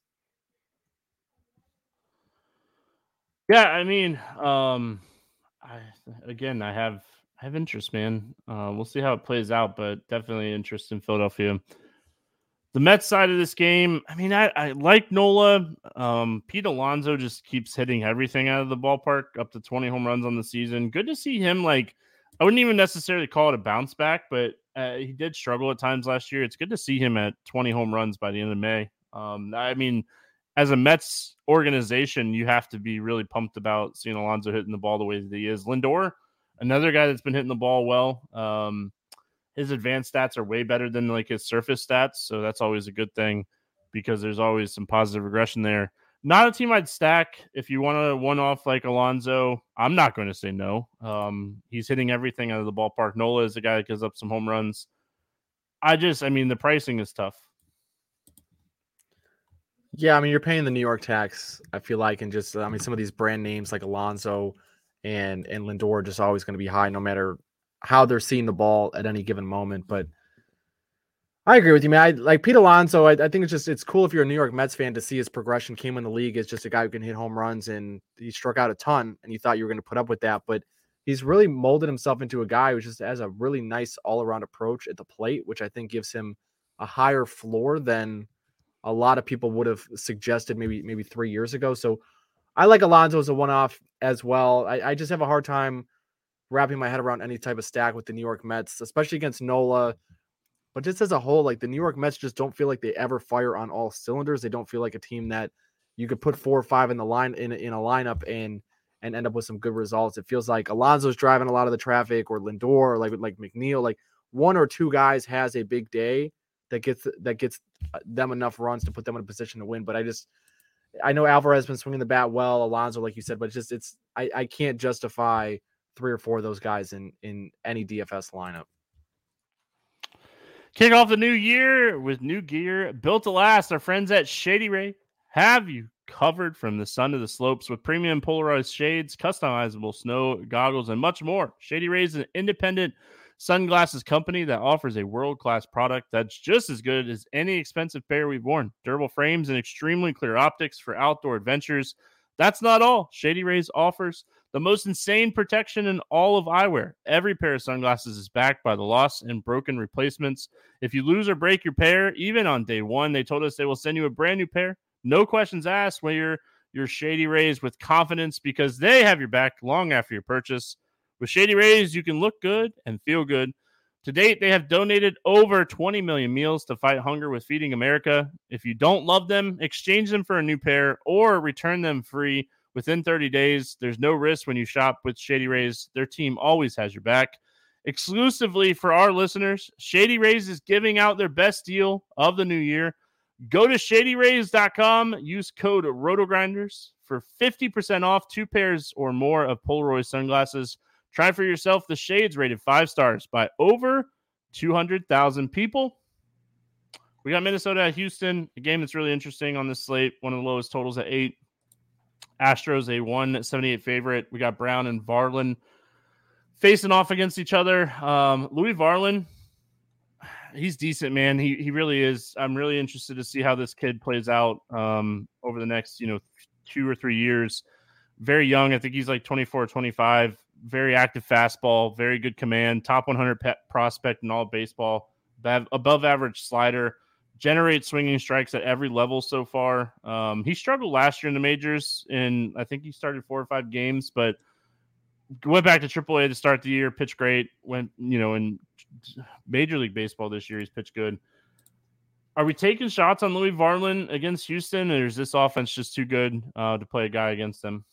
Yeah, I mean, um, I again I have I have interest, man. Uh, we'll see how it plays out, but definitely interest in Philadelphia. The Mets side of this game, I mean, I, I like Nola. Um, Pete Alonso just keeps hitting everything out of the ballpark, up to twenty home runs on the season. Good to see him. Like, I wouldn't even necessarily call it a bounce back, but uh, he did struggle at times last year. It's good to see him at twenty home runs by the end of May. Um, I mean, as a Mets organization, you have to be really pumped about seeing Alonso hitting the ball the way that he is. Lindor, another guy that's been hitting the ball well. Um, His advanced stats are way better than like his surface stats. So that's always a good thing because there's always some positive regression there. Not a team I'd stack. If you want to one off like Alonso, I'm not going to say no. Um, he's hitting everything out of the ballpark. Nola is a guy that gives up some home runs. I just, I mean, the pricing is tough. Yeah, I mean, you're paying the New York tax, I feel like, and just, I mean, some of these brand names like Alonso and and Lindor are just always going to be high no matter how they're seeing the ball at any given moment. But I agree with you, man. I, like Pete Alonso, I, I think it's just, it's cool if you're a New York Mets fan to see his progression. Came in the league as just a guy who can hit home runs, and he struck out a ton, and you thought you were going to put up with that. But he's really molded himself into a guy who just has a really nice all-around approach at the plate, which I think gives him a higher floor than a lot of people would have suggested maybe maybe three years ago. So I like Alonso as a one-off as well. I, I just have a hard time wrapping my head around any type of stack with the New York Mets, especially against Nola. But just as a whole, like the New York Mets just don't feel like they ever fire on all cylinders. They don't feel like a team that you could put four or five in the line in, in a lineup and and end up with some good results. It feels like Alonso's driving a lot of the traffic, or Lindor, or like like McNeil. Like one or two guys has a big day that gets that gets them enough runs to put them in a position to win. But I just, I know Alvarez has been swinging the bat well, Alonso, like you said, but it's just, it's, I, I can't justify three or four of those guys in, in any D F S lineup. Kick off the new year with new gear built to last. Our friends at Shady Ray have you covered from the sun to the slopes with premium polarized shades, customizable snow goggles, and much more. Shady Ray is an independent sunglasses company that offers a world-class product that's just as good as any expensive pair we've worn. Durable frames and extremely clear optics for outdoor adventures. That's not all. Shady Rays offers the most insane protection in all of eyewear. Every pair of sunglasses is backed by the lost and broken replacements. If you lose or break your pair, even on day one, they told us they will send you a brand new pair. No questions asked when you're your Shady Rays with confidence, because they have your back long after your purchase. With Shady Rays, you can look good and feel good. To date, they have donated over twenty million meals to fight hunger with Feeding America. If you don't love them, exchange them for a new pair or return them free within thirty days. There's no risk when you shop with Shady Rays. Their team always has your back. Exclusively for our listeners, Shady Rays is giving out their best deal of the new year. Go to shady rays dot com, use code RotoGrinders for fifty percent off two pairs or more of Polaroid sunglasses. Try for yourself the shades rated five stars by over two hundred thousand people. We got Minnesota at Houston, a game that's really interesting on this slate. One of the lowest totals at eight. Astros a one seventy-eight favorite. We got Brown and Varland facing off against each other. Um, Louis Varland, he's decent, man. He he really is. I'm really interested to see how this kid plays out um, over the next, you know, two or three years. Very young. I think he's like twenty-four or twenty-five. Very active fastball, very good command, top one hundred pet prospect in all of baseball, above average slider, generates swinging strikes at every level so far. Um, he struggled last year in the majors, and I think he started four or five games, but went back to triple A to start the year, pitched great, went, you know, in Major League Baseball this year, he's pitched good. Are we taking shots on Louis Varland against Houston, or is this offense just too good uh, to play a guy against them?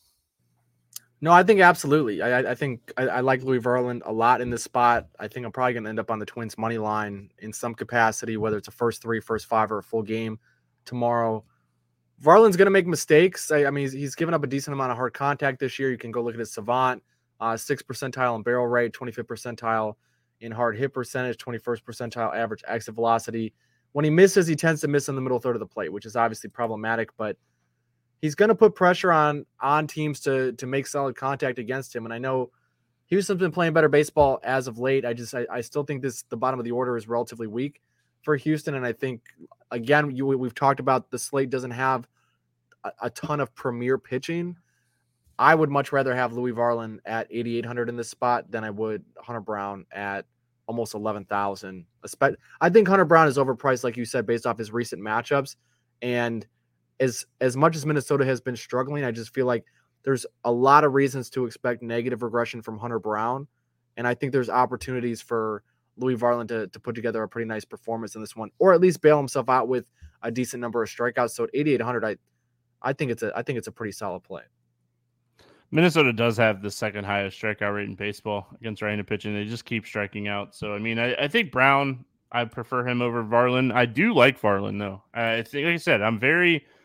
No, I think absolutely. I, I think I, I like Louis Varland a lot in this spot. I think I'm probably going to end up on the Twins money line in some capacity, whether it's a first three, first five, or a full game tomorrow. Varland's going to make mistakes. I, I mean, he's, he's given up a decent amount of hard contact this year. You can go look at his Savant, uh, sixth percentile in barrel rate, twenty-fifth percentile in hard hit percentage, twenty-first percentile average exit velocity. When he misses, he tends to miss in the middle third of the plate, which is obviously problematic, but he's going to put pressure on on teams to to make solid contact against him. And I know Houston's been playing better baseball as of late. I just I, I still think this the bottom of the order is relatively weak for Houston. And I think, again, you, we've talked about the slate doesn't have a, a ton of premier pitching. I would much rather have Louis Varland at eighty-eight hundred in this spot than I would Hunter Brown at almost eleven thousand. I think Hunter Brown is overpriced, like you said, based off his recent matchups. And As as much as Minnesota has been struggling, I just feel like there's a lot of reasons to expect negative regression from Hunter Brown. And I think there's opportunities for Louis Varland to, to put together a pretty nice performance in this one, or at least bail himself out with a decent number of strikeouts. So at eighty-eight hundred, I I think it's a I think it's a pretty solid play. Minnesota does have the second highest strikeout rate in baseball against right-handed pitching. They just keep striking out. So, I mean, I, I think Brown, I prefer him over Varland. I do like Varland, though. I think, like I said, I'm very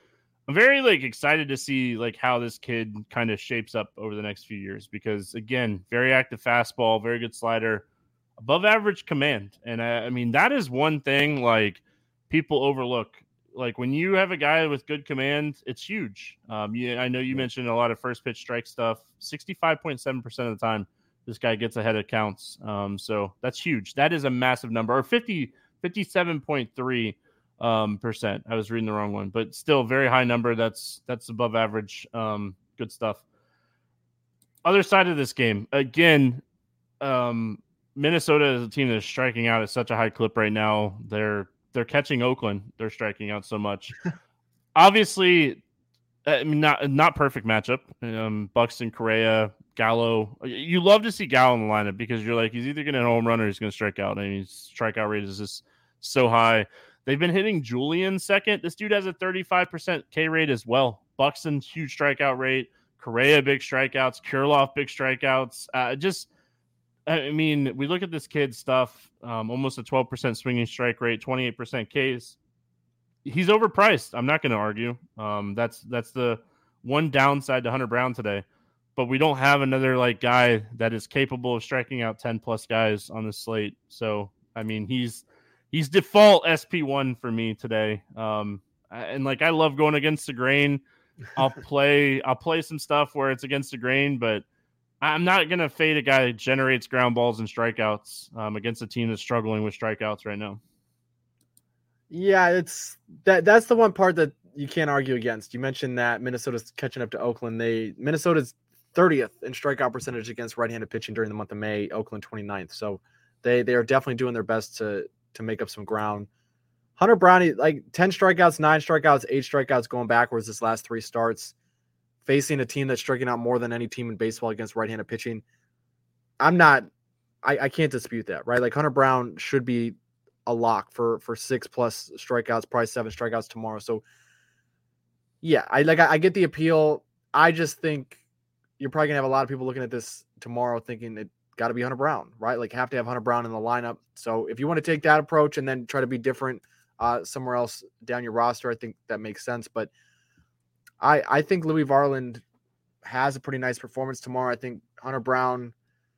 I'm very like excited to see like how this kid kind of shapes up over the next few years because again, very active fastball, very good slider, above average command. And I, I mean, that is one thing like people overlook. Like when you have a guy with good command, it's huge. Um, you, I know you mentioned a lot of first pitch strike stuff. sixty-five point seven percent of the time, this guy gets ahead of counts. Um, so that's huge. That is a massive number. Or fifty, fifty-seven point three um, percent. I was reading the wrong one, but still very high number. That's that's above average. Um, good stuff. Other side of this game, again, um, Minnesota is a team that is striking out at such a high clip right now. They're they're catching Oakland. They're striking out so much. Obviously, I mean, not not perfect matchup. Um, Buxton, Correa, Gallo. You love to see Gallo in the lineup because you're like he's either going to home run or he's going to strike out. I mean, his strikeout rate is just so high. They've been hitting Julian second. This dude has a thirty-five percent K rate as well. Buxton, huge strikeout rate. Correa, big strikeouts. Kirilloff, big strikeouts. Uh, just, I mean, we look at this kid's stuff. Um, almost a twelve percent swinging strike rate, twenty-eight percent Ks. He's overpriced. I'm not going to argue. Um, that's that's the one downside to Hunter Brown today. But we don't have another like guy that is capable of striking out ten plus guys on the slate. So I mean, he's he's default S P one for me today. Um, and like I love going against the grain. I'll play I'll play some stuff where it's against the grain, but I'm not gonna fade a guy that generates ground balls and strikeouts um, against a team that's struggling with strikeouts right now. Yeah, it's that that's the one part that you can't argue against. You mentioned that Minnesota's catching up to Oakland. They Minnesota's thirtieth in strikeout percentage against right-handed pitching during the month of May, Oakland twenty-ninth. So they they are definitely doing their best to to make up some ground. Hunter Brown, like ten strikeouts, nine strikeouts, eight strikeouts going backwards this last three starts, facing a team that's striking out more than any team in baseball against right-handed pitching. I'm not, I, I can't dispute that, right? Like Hunter Brown should be a lock for for six plus strikeouts, probably seven strikeouts tomorrow. So yeah, I like I, I get the appeal. I just think you're probably gonna have a lot of people looking at this tomorrow thinking it got to be Hunter Brown, right? Like have to have Hunter Brown in the lineup. So if you want to take that approach and then try to be different uh, somewhere else down your roster, I think that makes sense. But I I think Louis Varland has a pretty nice performance tomorrow. I think Hunter Brown,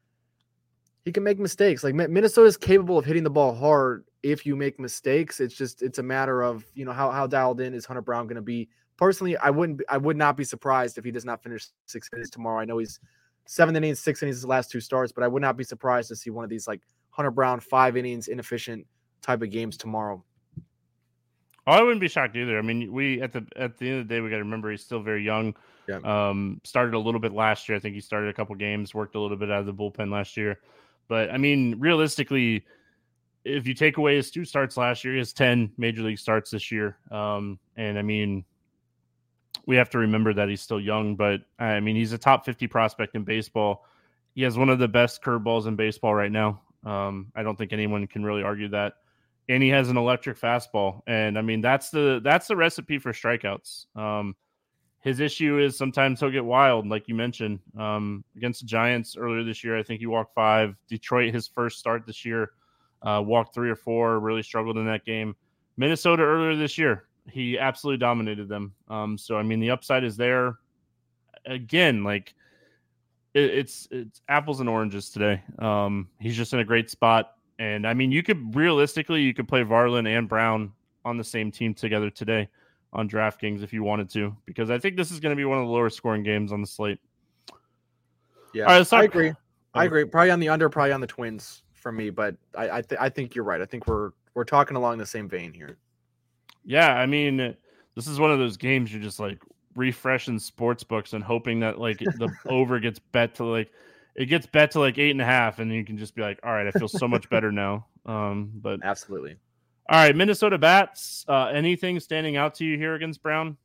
he can make mistakes. Like Minnesota is capable of hitting the ball hard if you make mistakes. It's just it's a matter of, you know, how how dialed in is Hunter Brown going to be. Personally, I wouldn't I would not be surprised if he does not finish six innings tomorrow. I know he's seven innings, six innings his last two starts, but I would not be surprised to see one of these like Hunter Brown five innings inefficient type of games tomorrow. Oh, I wouldn't be shocked either. I mean, we at the at the end of the day, we got to remember he's still very young. Yeah. Um, started a little bit last year. I think he started a couple games, worked a little bit out of the bullpen last year. But I mean, realistically, if you take away his two starts last year, he has ten major league starts this year. Um, and I mean, we have to remember that he's still young, but I mean, he's a top fifty prospect in baseball. He has one of the best curveballs in baseball right now. Um, I don't think anyone can really argue that. And he has an electric fastball. And I mean, that's the, that's the recipe for strikeouts. Um, his issue is sometimes he'll get wild. Like you mentioned, um, against the Giants earlier this year, I think he walked five. Detroit, his first start this year, uh, walked three or four, really struggled in that game. Minnesota earlier this year, he absolutely dominated them. Um, so, I mean, the upside is there. Again, like it, it's it's apples and oranges today. Um, he's just in a great spot. And, I mean, you could realistically, you could play Varland and Brown on the same team together today on DraftKings if you wanted to, because I think this is going to be one of the lower scoring games on the slate. Yeah, All right, let's talk- I agree. I agree. Probably on the under, probably on the Twins for me, but I I, th- I think you're right. I think we're we're talking along the same vein here. Yeah, I mean, this is one of those games you're just like refreshing sports books and hoping that like the over gets bet to like it gets bet to like eight and a half, and you can just be like, all right, I feel so much better now. Um, but absolutely. All right, Minnesota bats. Uh, anything standing out to you here against Brown?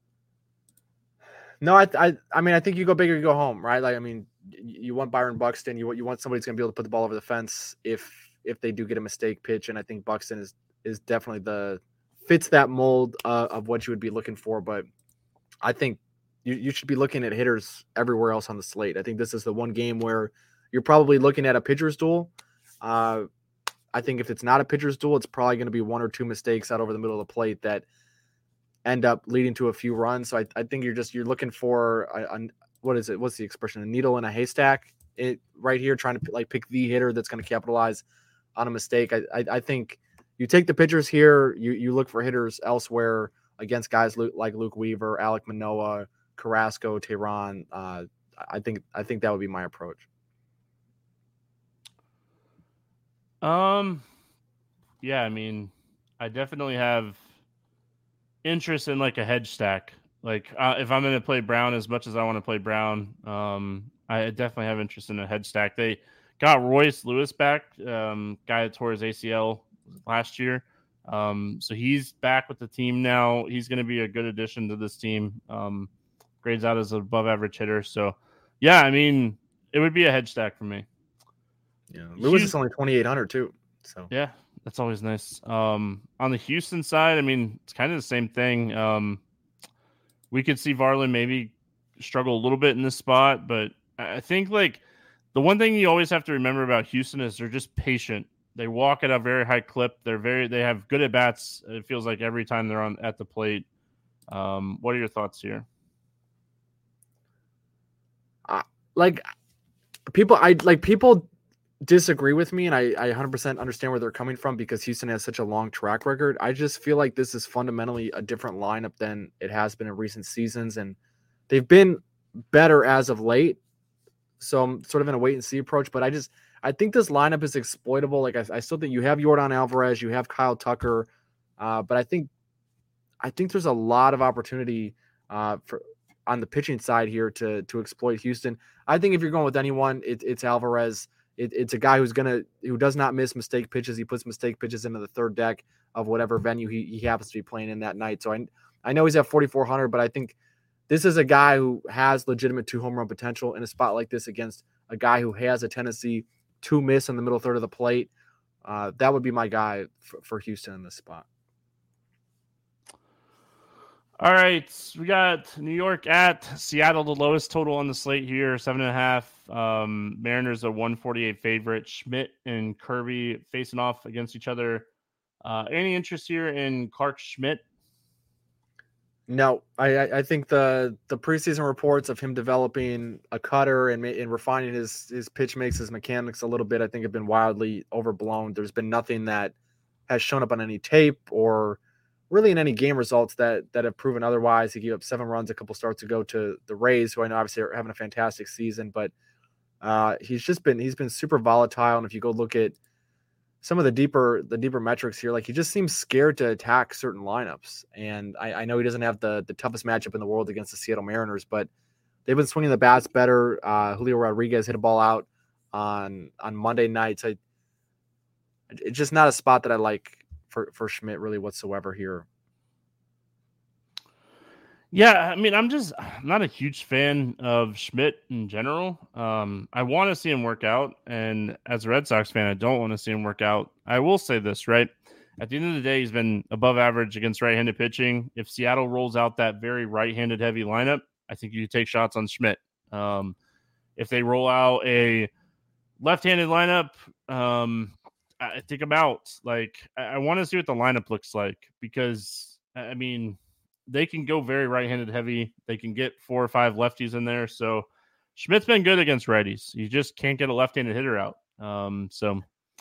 No, I, I, I mean, I think you go big or you go home, right? Like, I mean, you want Byron Buxton. You want you want somebody who's going to be able to put the ball over the fence if if they do get a mistake pitch, and I think Buxton is is definitely the fits that mold uh, of what you would be looking for. But I think you, you should be looking at hitters everywhere else on the slate. I think this is the one game where you're probably looking at a pitcher's duel. Uh, I think if it's not a pitcher's duel, it's probably going to be one or two mistakes out over the middle of the plate that end up leading to a few runs. So I, I think you're just you're looking for a, a what is it? What's the expression? A needle in a haystack. It right here, trying to like pick the hitter that's going to capitalize on a mistake. I, I I think you take the pitchers here. You you look for hitters elsewhere against guys like Luke Weaver, Alek Manoah, Carrasco, Tehran. Uh, I think I think that would be my approach. Um, yeah, I mean, I definitely have interest in like a hedge stack. Like uh, if I'm going to play Brown as much as I want to play Brown, um, I definitely have interest in a hedge stack. They got Royce Lewis back, um, guy that tore his A C L last year. Um, so he's back with the team now. He's going to be a good addition to this team. Um, grades out as an above average hitter. So yeah, I mean, it would be a hedge stack for me. Yeah, Lewis is only twenty-eight hundred too. So yeah, that's always nice. Um, on the Houston side, I mean, it's kind of the same thing. Um, we could see Varland maybe struggle a little bit in this spot, but I think like the one thing you always have to remember about Houston is they're just patient. They walk at a very high clip. They're very they have good at bats. It feels like every time they're on at the plate. Um, what are your thoughts here? Uh, like people, I like people. disagree with me, and I, I one hundred percent understand where they're coming from because Houston has such a long track record. I just feel like this is fundamentally a different lineup than it has been in recent seasons, and they've been better as of late. So I'm sort of in a wait and see approach, but I just I think this lineup is exploitable. Like I, I still think you have Yordan Alvarez, you have Kyle Tucker, uh, but I think I think there's a lot of opportunity uh, for on the pitching side here to to exploit Houston. I think if you're going with anyone, it, it's Alvarez. It, it's a guy who's gonna who does not miss mistake pitches. He puts mistake pitches into the third deck of whatever venue he, he happens to be playing in that night. So I I know he's at forty-four hundred, but I think this is a guy who has legitimate two home run potential in a spot like this against a guy who has a tendency to miss in the middle third of the plate. Uh, that would be my guy for, for Houston in this spot. All right, we got New York at Seattle, the lowest total on the slate here, seven and a half. Um, Mariners a one forty-eight favorite. Schmidt and Kirby facing off against each other. Uh, any interest here in Clark Schmidt? No, I, I think the the preseason reports of him developing a cutter and, and refining his his pitch makes his mechanics a little bit, I think have been wildly overblown. There's been nothing that has shown up on any tape or really in any game results that that have proven otherwise. He gave up seven runs a couple starts ago to the Rays, who I know obviously are having a fantastic season, but uh, he's just been he's been super volatile. And if you go look at some of the deeper the deeper metrics here, like he just seems scared to attack certain lineups. And I, I know he doesn't have the the toughest matchup in the world against the Seattle Mariners, but they've been swinging the bats better. Uh, Julio Rodriguez hit a ball out on on Monday nights. I, it's just not a spot that I like for, for Schmidt really whatsoever here. Yeah, I mean, I'm just I'm not a huge fan of Schmidt in general. Um, I want to see him work out, and as a Red Sox fan, I don't want to see him work out. I will say this, right? At the end of the day, he's been above average against right-handed pitching. If Seattle rolls out that very right-handed heavy lineup, I think you take shots on Schmidt. Um, if they roll out a left-handed lineup, um, I think I'm out. Like, I, I want to see what the lineup looks like because, I mean, they can go very right-handed heavy. They can get four or five lefties in there. So Schmidt's been good against righties. You just can't get a left-handed hitter out. Um, so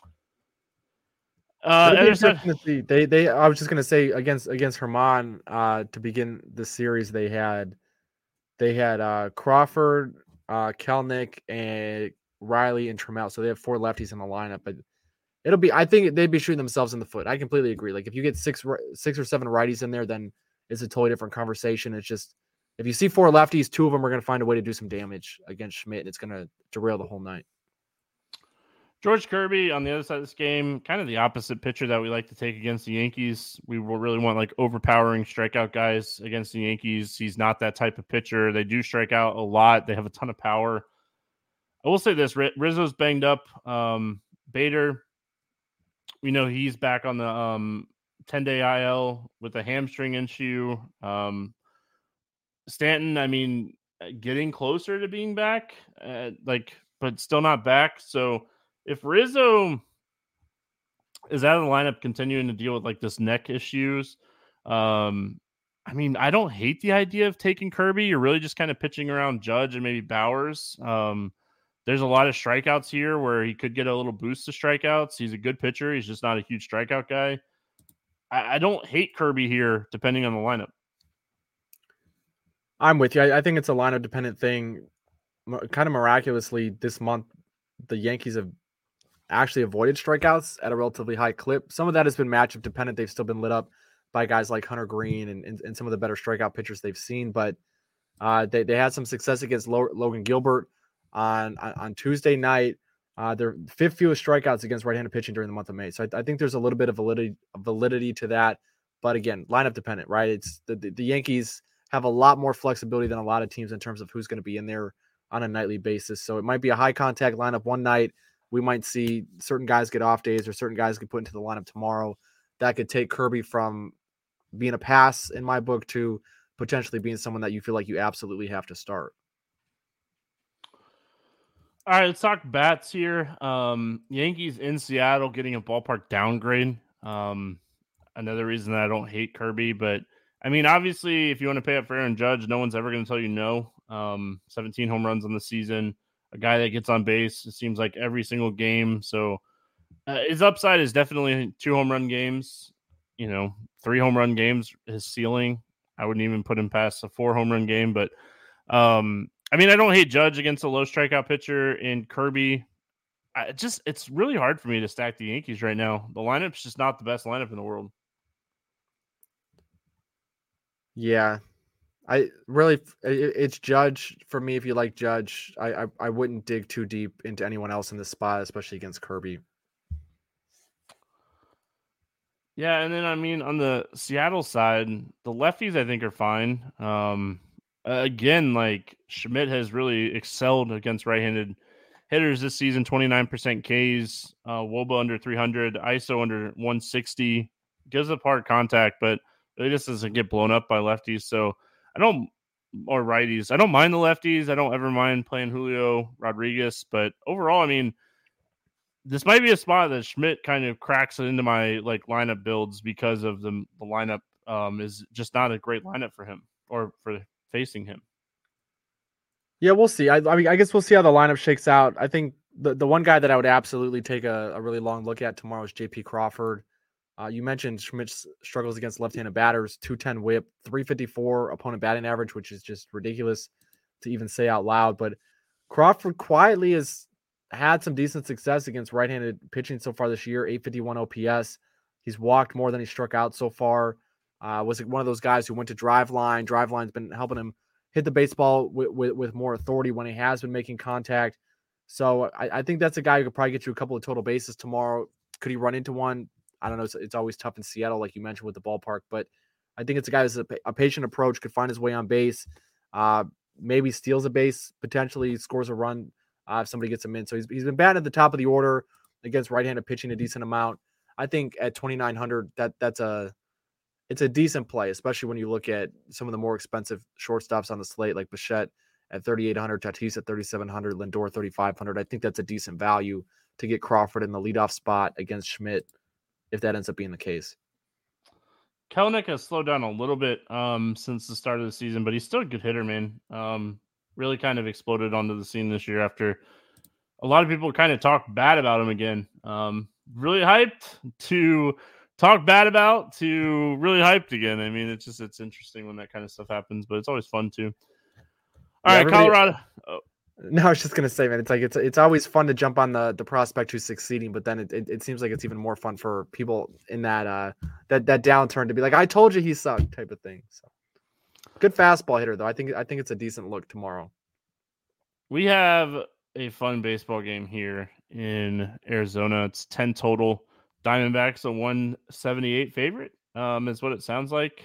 uh, see. they they I was just gonna say against against Herman uh, to begin the series they had they had uh, Crawford, uh, Kelnick, and Riley and Trammell. So they have four lefties in the lineup, but it'll be I think they'd be shooting themselves in the foot. I completely agree. Like if you get six six or seven righties in there, then it's a totally different conversation. It's just if you see four lefties, two of them are going to find a way to do some damage against Schmidt, and it's going to derail the whole night. George Kirby on the other side of this game, kind of the opposite pitcher that we like to take against the Yankees. We will really want like overpowering strikeout guys against the Yankees. He's not that type of pitcher. They do strike out a lot. They have a ton of power. I will say this, Rizzo's banged up. Um, Bader, we know he's back on the um, ten-day I L with a hamstring issue. Um, Stanton, I mean, getting closer to being back, uh, like, but still not back. So if Rizzo is out of the lineup continuing to deal with like this neck issues, um, I mean, I don't hate the idea of taking Kirby. You're really just kind of pitching around Judge and maybe Bowers. Um, there's a lot of strikeouts here where he could get a little boost to strikeouts. He's a good pitcher. He's just not a huge strikeout guy. I, I don't hate Kirby here, depending on the lineup. I'm with you. I, I think it's a lineup dependent thing. Kind of miraculously, this month, the Yankees have actually avoided strikeouts at a relatively high clip. Some of that has been matchup dependent. They've still been lit up by guys like Hunter Green and, and, and some of the better strikeout pitchers they've seen. But uh, they, they had some success against Logan Gilbert on, on, on Tuesday night. Uh, their fifth fewest strikeouts against right-handed pitching during the month of May. So I, I think there's a little bit of validity, validity to that. But again, lineup dependent, right? It's the, the, the Yankees have a lot more flexibility than a lot of teams in terms of who's going to be in there on a nightly basis. So it might be a high contact lineup one night. We might see certain guys get off days or certain guys get put into the lineup tomorrow. That could take Kirby from being a pass in my book to potentially being someone that you feel like you absolutely have to start. All right, let's talk bats here. Um, Yankees in Seattle getting a ballpark downgrade. Um, another reason that I don't hate Kirby, but I mean, obviously, if you want to pay up for Aaron Judge, no one's ever going to tell you no. Um, seventeen home runs on the season, a guy that gets on base, it seems like every single game. So uh, his upside is definitely two home run games, you know, three home run games, his ceiling. I wouldn't even put him past a four home run game. But, um, I mean, I don't hate Judge against a low strikeout pitcher in Kirby. I just, it's really hard for me to stack the Yankees right now. The lineup's just not the best lineup in the world. Yeah. I really, it's Judge for me. If you like Judge, I, I I wouldn't dig too deep into anyone else in this spot, especially against Kirby. Yeah, and then I mean on the Seattle side, the lefties I think are fine. Um, again, like Schmidt has really excelled against right-handed hitters this season. twenty-nine percent Ks, uh, Woba under three hundred, I S O under one sixty. Gives up hard contact, but it just doesn't get blown up by lefties. So I don't, or righties. I don't mind the lefties. I don't ever mind playing Julio Rodriguez, but overall, I mean, this might be a spot that Schmidt kind of cracks it into my like lineup builds because of the the lineup um, is just not a great lineup for him or for facing him. Yeah, we'll see. I, I mean, I guess we'll see how the lineup shakes out. I think the, the one guy that I would absolutely take a, a really long look at tomorrow is J P Crawford. Uh, you mentioned Schmidt's struggles against left-handed batters, two ten whip, three fifty-four opponent batting average, which is just ridiculous to even say out loud. But Crawford quietly has had some decent success against right-handed pitching so far this year, eight fifty-one O P S. He's walked more than he struck out so far. Uh, was one of those guys who went to drive line. Drive line's been helping him hit the baseball with, with, with more authority when he has been making contact. So I, I think that's a guy who could probably get you a couple of total bases tomorrow. Could he run into one? I don't know. It's, it's always tough in Seattle, like you mentioned with the ballpark, but I think it's a guy who's a, a patient approach, could find his way on base, uh, maybe steals a base, potentially scores a run uh, if somebody gets him in. So he's, he's been batting at the top of the order against right-handed pitching a decent amount. I think at twenty-nine hundred, that that's a it's a decent play, especially when you look at some of the more expensive shortstops on the slate, like Bichette at thirty-eight hundred, Tatis at thirty-seven hundred, Lindor thirty-five hundred. I think that's a decent value to get Crawford in the leadoff spot against Schmidt, if that ends up being the case. Kelenic has slowed down a little bit um, since the start of the season, but he's still a good hitter, man. Um, really kind of exploded onto the scene this year after a lot of people kind of talk bad about him again. Um, really hyped to talk bad about to really hyped again. I mean, it's just, it's interesting when that kind of stuff happens, but it's always fun too. All yeah, right, Colorado. Oh. No, I was just gonna say, man, it's like it's it's always fun to jump on the the prospect who's succeeding, but then it, it, it seems like it's even more fun for people in that uh that that downturn to be like, I told you he sucked type of thing. So good fastball hitter though. I think I think it's a decent look tomorrow. We have a fun baseball game here in Arizona. It's ten total. Diamondbacks a one seventy-eight favorite. Um, is what it sounds like.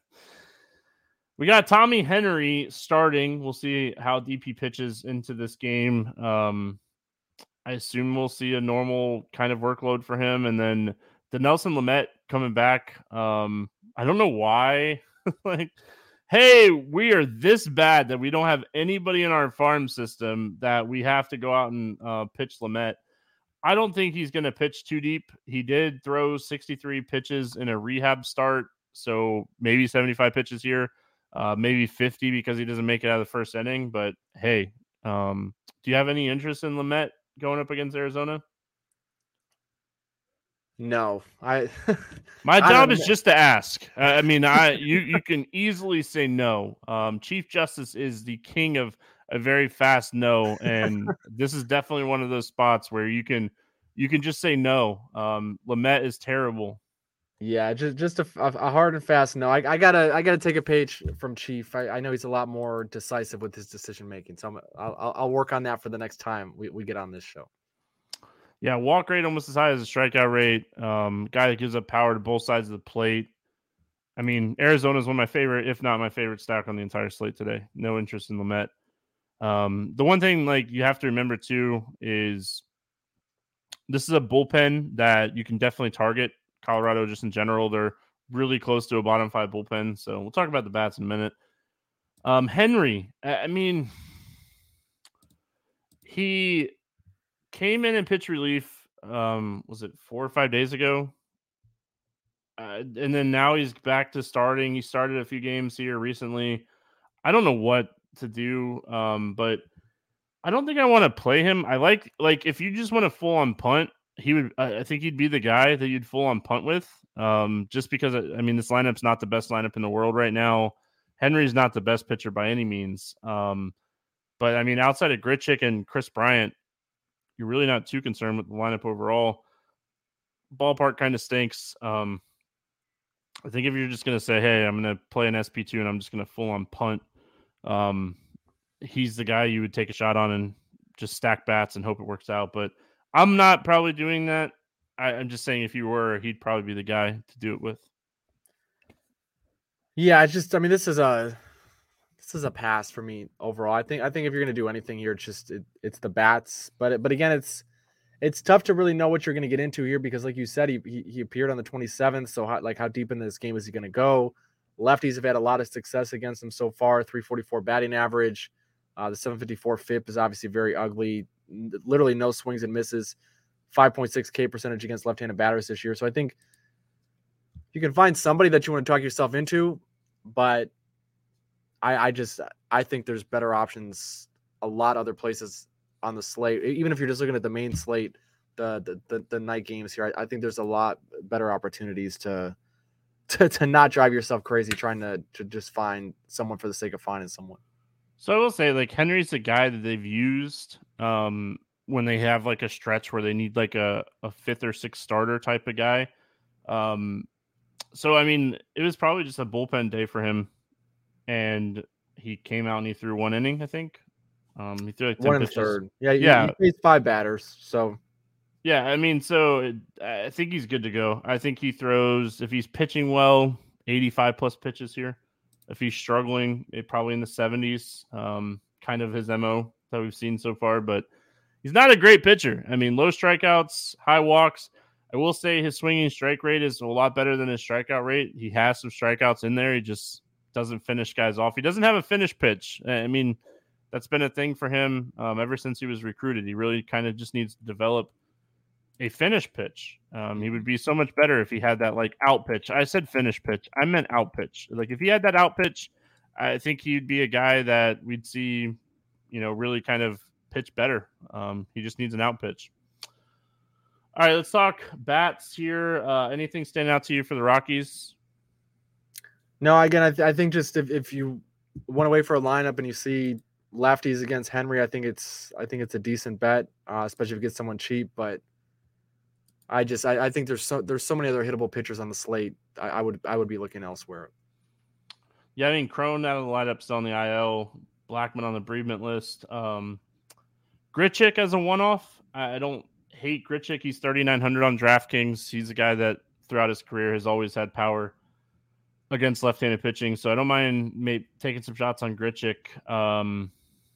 We got Tommy Henry starting. We'll see how deep he pitches into this game. Um, I assume we'll see a normal kind of workload for him. And then the Nelson Lamet coming back. Um, I don't know why. Like, hey, we are this bad that we don't have anybody in our farm system that we have to go out and uh, pitch Lamet. I don't think he's going to pitch too deep. He did throw sixty-three pitches in a rehab start So maybe seventy-five pitches here, uh, maybe fifty because he doesn't make it out of the first inning. But hey, um, do you have any interest in Lamet going up against Arizona? No, I. My I job don't is know. just to ask. Uh, I mean, I you you can easily say no. Um, Chief Justice is the king of a very fast no, and this is definitely one of those spots where you can you can just say no. Um, Lamet is terrible. Yeah, just just a, a hard and fast no. I, I gotta I gotta take a page from Chief. I, I know he's a lot more decisive with his decision making, so I'm, I'll I'll I'll work on that for the next time we, we get on this show. Yeah, walk rate almost as high as the strikeout rate. Um, guy that gives up power to both sides of the plate. I mean, Arizona is one of my favorite, if not my favorite stack on the entire slate today. No interest in Lamet. Um, the one thing like you have to remember too is this is a bullpen that you can definitely target. Colorado, just in general, they're really close to a bottom five bullpen. So we'll talk about the bats in a minute. Um, Henry, I mean, he came in and pitched relief. Um, was it four or five days ago? Uh, and then now he's back to starting. He started a few games here recently. I don't know what to do, um, but I don't think I want to play him. I like like if you just want to full on punt, he would. I think he'd be the guy that you'd full on punt with. Um, just because I mean this lineup's not the best lineup in the world right now. Henry's not the best pitcher by any means. Um, but I mean outside of Grichuk and Chris Bryant, you're really not too concerned with the lineup overall. Ballpark kind of stinks. Um, I think if you're just gonna say, hey, I'm gonna play an S P two and I'm just gonna full on punt. Um, he's the guy you would take a shot on and just stack bats and hope it works out. But I'm not probably doing that. I, I'm just saying if you were, he'd probably be the guy to do it with. Yeah, it's just I mean this is a this is a pass for me overall. I think I think if you're gonna do anything here, it's just it, it's the bats. But it, but again, it's it's tough to really know what you're gonna get into here because like you said, he he, he appeared on the twenty-seventh. So how, like how deep in this game is he gonna go? Lefties have had a lot of success against him so far. three forty-four batting average. Uh, the seven fifty-four F I P is obviously very ugly. Literally no swings and misses. five point six K percentage against left-handed batters this year. So I think you can find somebody that you want to talk yourself into, but I, I just I think there's better options a lot other places on the slate. Even if you're just looking at the main slate, the the the, the night games here, I, I think there's a lot better opportunities to, to to not drive yourself crazy trying to to just find someone for the sake of finding someone. So I will say, like, Henry's the guy that they've used um, when they have like a stretch where they need like a, a fifth or sixth starter type of guy. Um, so I mean, it was probably just a bullpen day for him. And he came out and he threw one inning, I think. Um, he threw like ten one and pitches. third. Yeah, yeah. He faced five batters. So yeah, I mean, so it, I think he's good to go. I think he throws if he's pitching well, eighty-five plus pitches here. If he's struggling, it probably in the seventies. Um, kind of his M O that we've seen so far, but he's not a great pitcher. I mean, low strikeouts, high walks. I will say his swinging strike rate is a lot better than his strikeout rate. He has some strikeouts in there. He just doesn't finish guys off. He doesn't have a finish pitch. I mean, that's been a thing for him um, ever since he was recruited. He really kind of just needs to develop a finish pitch. Um, he would be so much better if he had that like out pitch. I said finish pitch. I meant out pitch. Like if he had that out pitch, I think he'd be a guy that we'd see, you know, really kind of pitch better. Um, he just needs an out pitch. All right, let's talk bats here. Uh, anything stand out to you for the Rockies? No, again, I, th- I think just if, if you want to wait for a lineup and you see lefties against Henry, I think it's I think it's a decent bet, uh, especially if you get someone cheap. But I just I, I think there's so there's so many other hittable pitchers on the slate. I, I would I would be looking elsewhere. Yeah, I mean Crone out of the lineup, still on the I L. Blackman on the bereavement list. Um, Grichuk as a one-off. I, I don't hate Grichuk. He's thirty-nine hundred on DraftKings. He's a guy that throughout his career has always had power against left-handed pitching, so I don't mind maybe taking some shots on Grichuk. Um,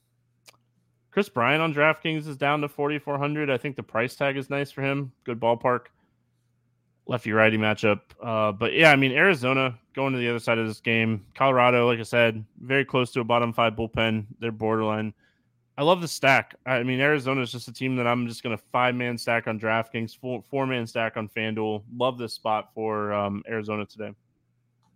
Chris Bryant on DraftKings is down to forty-four hundred. I think the price tag is nice for him. Good ballpark. Lefty-righty matchup. Uh, but, yeah, I mean, Arizona going to the other side of this game. Colorado, like I said, very close to a bottom five bullpen. They're borderline. I love the stack. I mean, Arizona is just a team that I'm just going to five-man stack on DraftKings, four, four-man stack on FanDuel. Love this spot for um, Arizona today.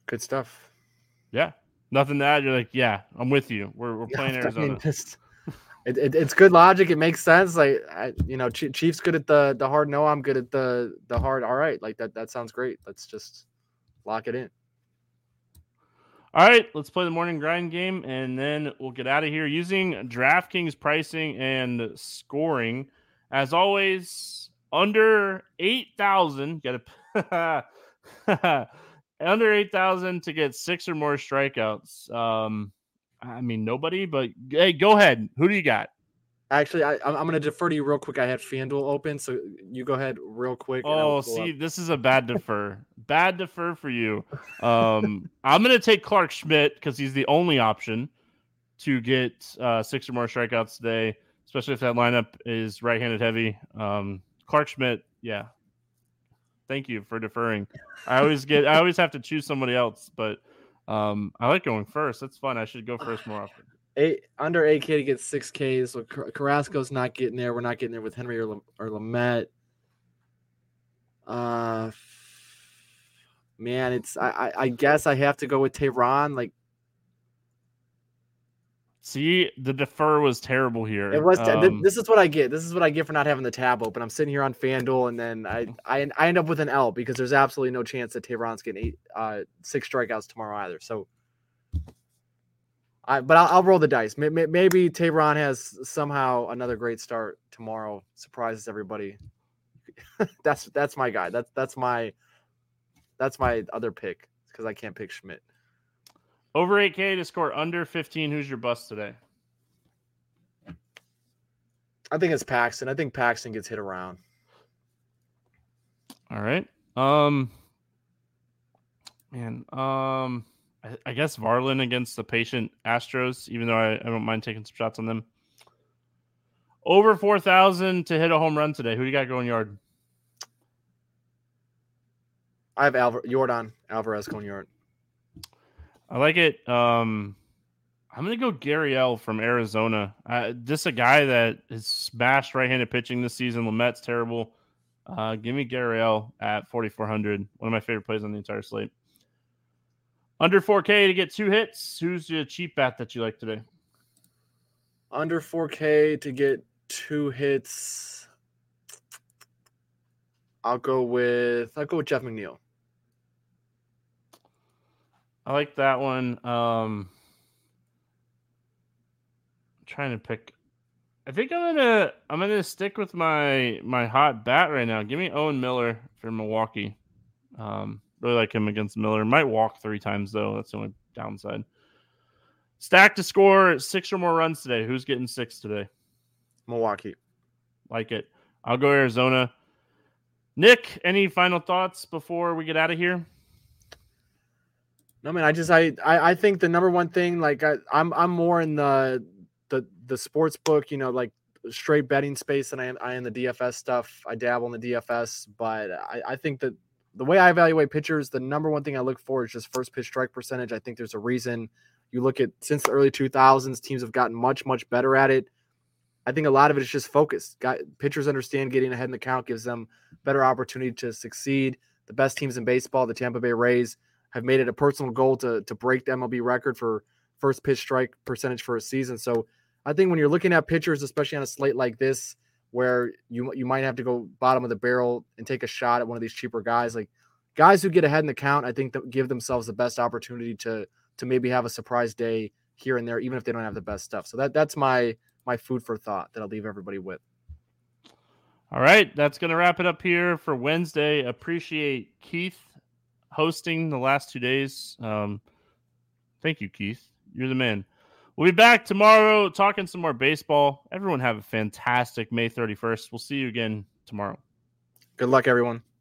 Good stuff. Yeah. Nothing to add. You're like, yeah, I'm with you. We're we're playing Yeah, Arizona. I mean, just, it, it, it's good logic. It makes sense. Like, I, you know, Ch- Chiefs good at the the hard no. I'm good at the the hard. All right, like that. That sounds great. Let's just lock it in. All right, let's play the morning grind game, and then we'll get out of here using DraftKings pricing and scoring. As always, under eight thousand, get a under eight thousand to get six or more strikeouts. Um, I mean, nobody, but hey, go ahead. Who do you got? Actually, I, I'm going to defer to you real quick. I had FanDuel open, so you go ahead real quick. Oh, see, up. This is a bad defer. Bad defer for you. Um, I'm going to take Clark Schmidt because he's the only option to get uh, six or more strikeouts today, especially if that lineup is right-handed heavy. Um, Clark Schmidt, yeah. Thank you for deferring. I always get, I always have to choose somebody else, but um, I like going first. That's fun. I should go first more often. Eight, under eight K to get six Ks. So Carrasco's not getting there. We're not getting there with Henry or, or Lamet. Uh, man, it's I, I I guess I have to go with Tehran. Like, see, the defer was terrible here. It was. Um, this is what I get. This is what I get for not having the tab open. I'm sitting here on FanDuel, and then I I, I end up with an L because there's absolutely no chance that Tehran's getting eight, uh, six strikeouts tomorrow either. So. I, but I'll, I'll roll the dice. Maybe, maybe Tehran has somehow another great start tomorrow, surprises everybody. that's that's my guy. That's that's my that's my other pick because I can't pick Schmidt. Over eight K to score under fifteen. Who's your bust today? I think it's Paxton. I think Paxton gets hit around. All right. Um. Man. Um. I guess Varlin against the patient Astros, even though I, I don't mind taking some shots on them. Over four thousand to hit a home run today. Who do you got going yard? I have Alvar- Jordan Alvarez going yard. I like it. Um, I'm going to go Gary L from Arizona. Uh, this a guy that has smashed right-handed pitching this season. Lamet's terrible. Uh, give me Gary L at forty-four hundred. One of my favorite plays on the entire slate. Under four K to get two hits. Who's your cheap bat that you like today? Under four K to get two hits. I'll go with I'll go with Jeff McNeil. I like that one. Um, I'm trying to pick. I think I'm gonna I'm gonna stick with my my hot bat right now. Give me Owen Miller for Milwaukee. Um, Really like him against Miller. Might walk three times, though. That's the only downside. Stack to score six or more runs today. Who's getting six today? Milwaukee. Like it. I'll go Arizona. Nick, any final thoughts before we get out of here? No, man. I just I I, I think the number one thing, like I, I'm I'm more in the the the sports book, you know, like straight betting space than I am I in the D F S stuff. I dabble in the D F S, but I, I think that the way I evaluate pitchers, the number one thing I look for is just first pitch strike percentage. I think there's a reason you look at since the early two thousands, teams have gotten much, much better at it. I think a lot of it is just focus. Got, pitchers understand getting ahead in the count gives them better opportunity to succeed. The best teams in baseball, the Tampa Bay Rays, have made it a personal goal to, to break the M L B record for first pitch strike percentage for a season. So I think when you're looking at pitchers, especially on a slate like this, where you you might have to go bottom of the barrel and take a shot at one of these cheaper guys. Like guys who get ahead in the count, I think that give themselves the best opportunity to to maybe have a surprise day here and there, even if they don't have the best stuff. So that that's my my food for thought that I'll leave everybody with. All right, that's going to wrap it up here for Wednesday. Appreciate Keith hosting the last two days. Um, thank you, Keith. You're the man. We'll be back tomorrow talking some more baseball. Everyone have a fantastic May thirty-first. We'll see you again tomorrow. Good luck, everyone.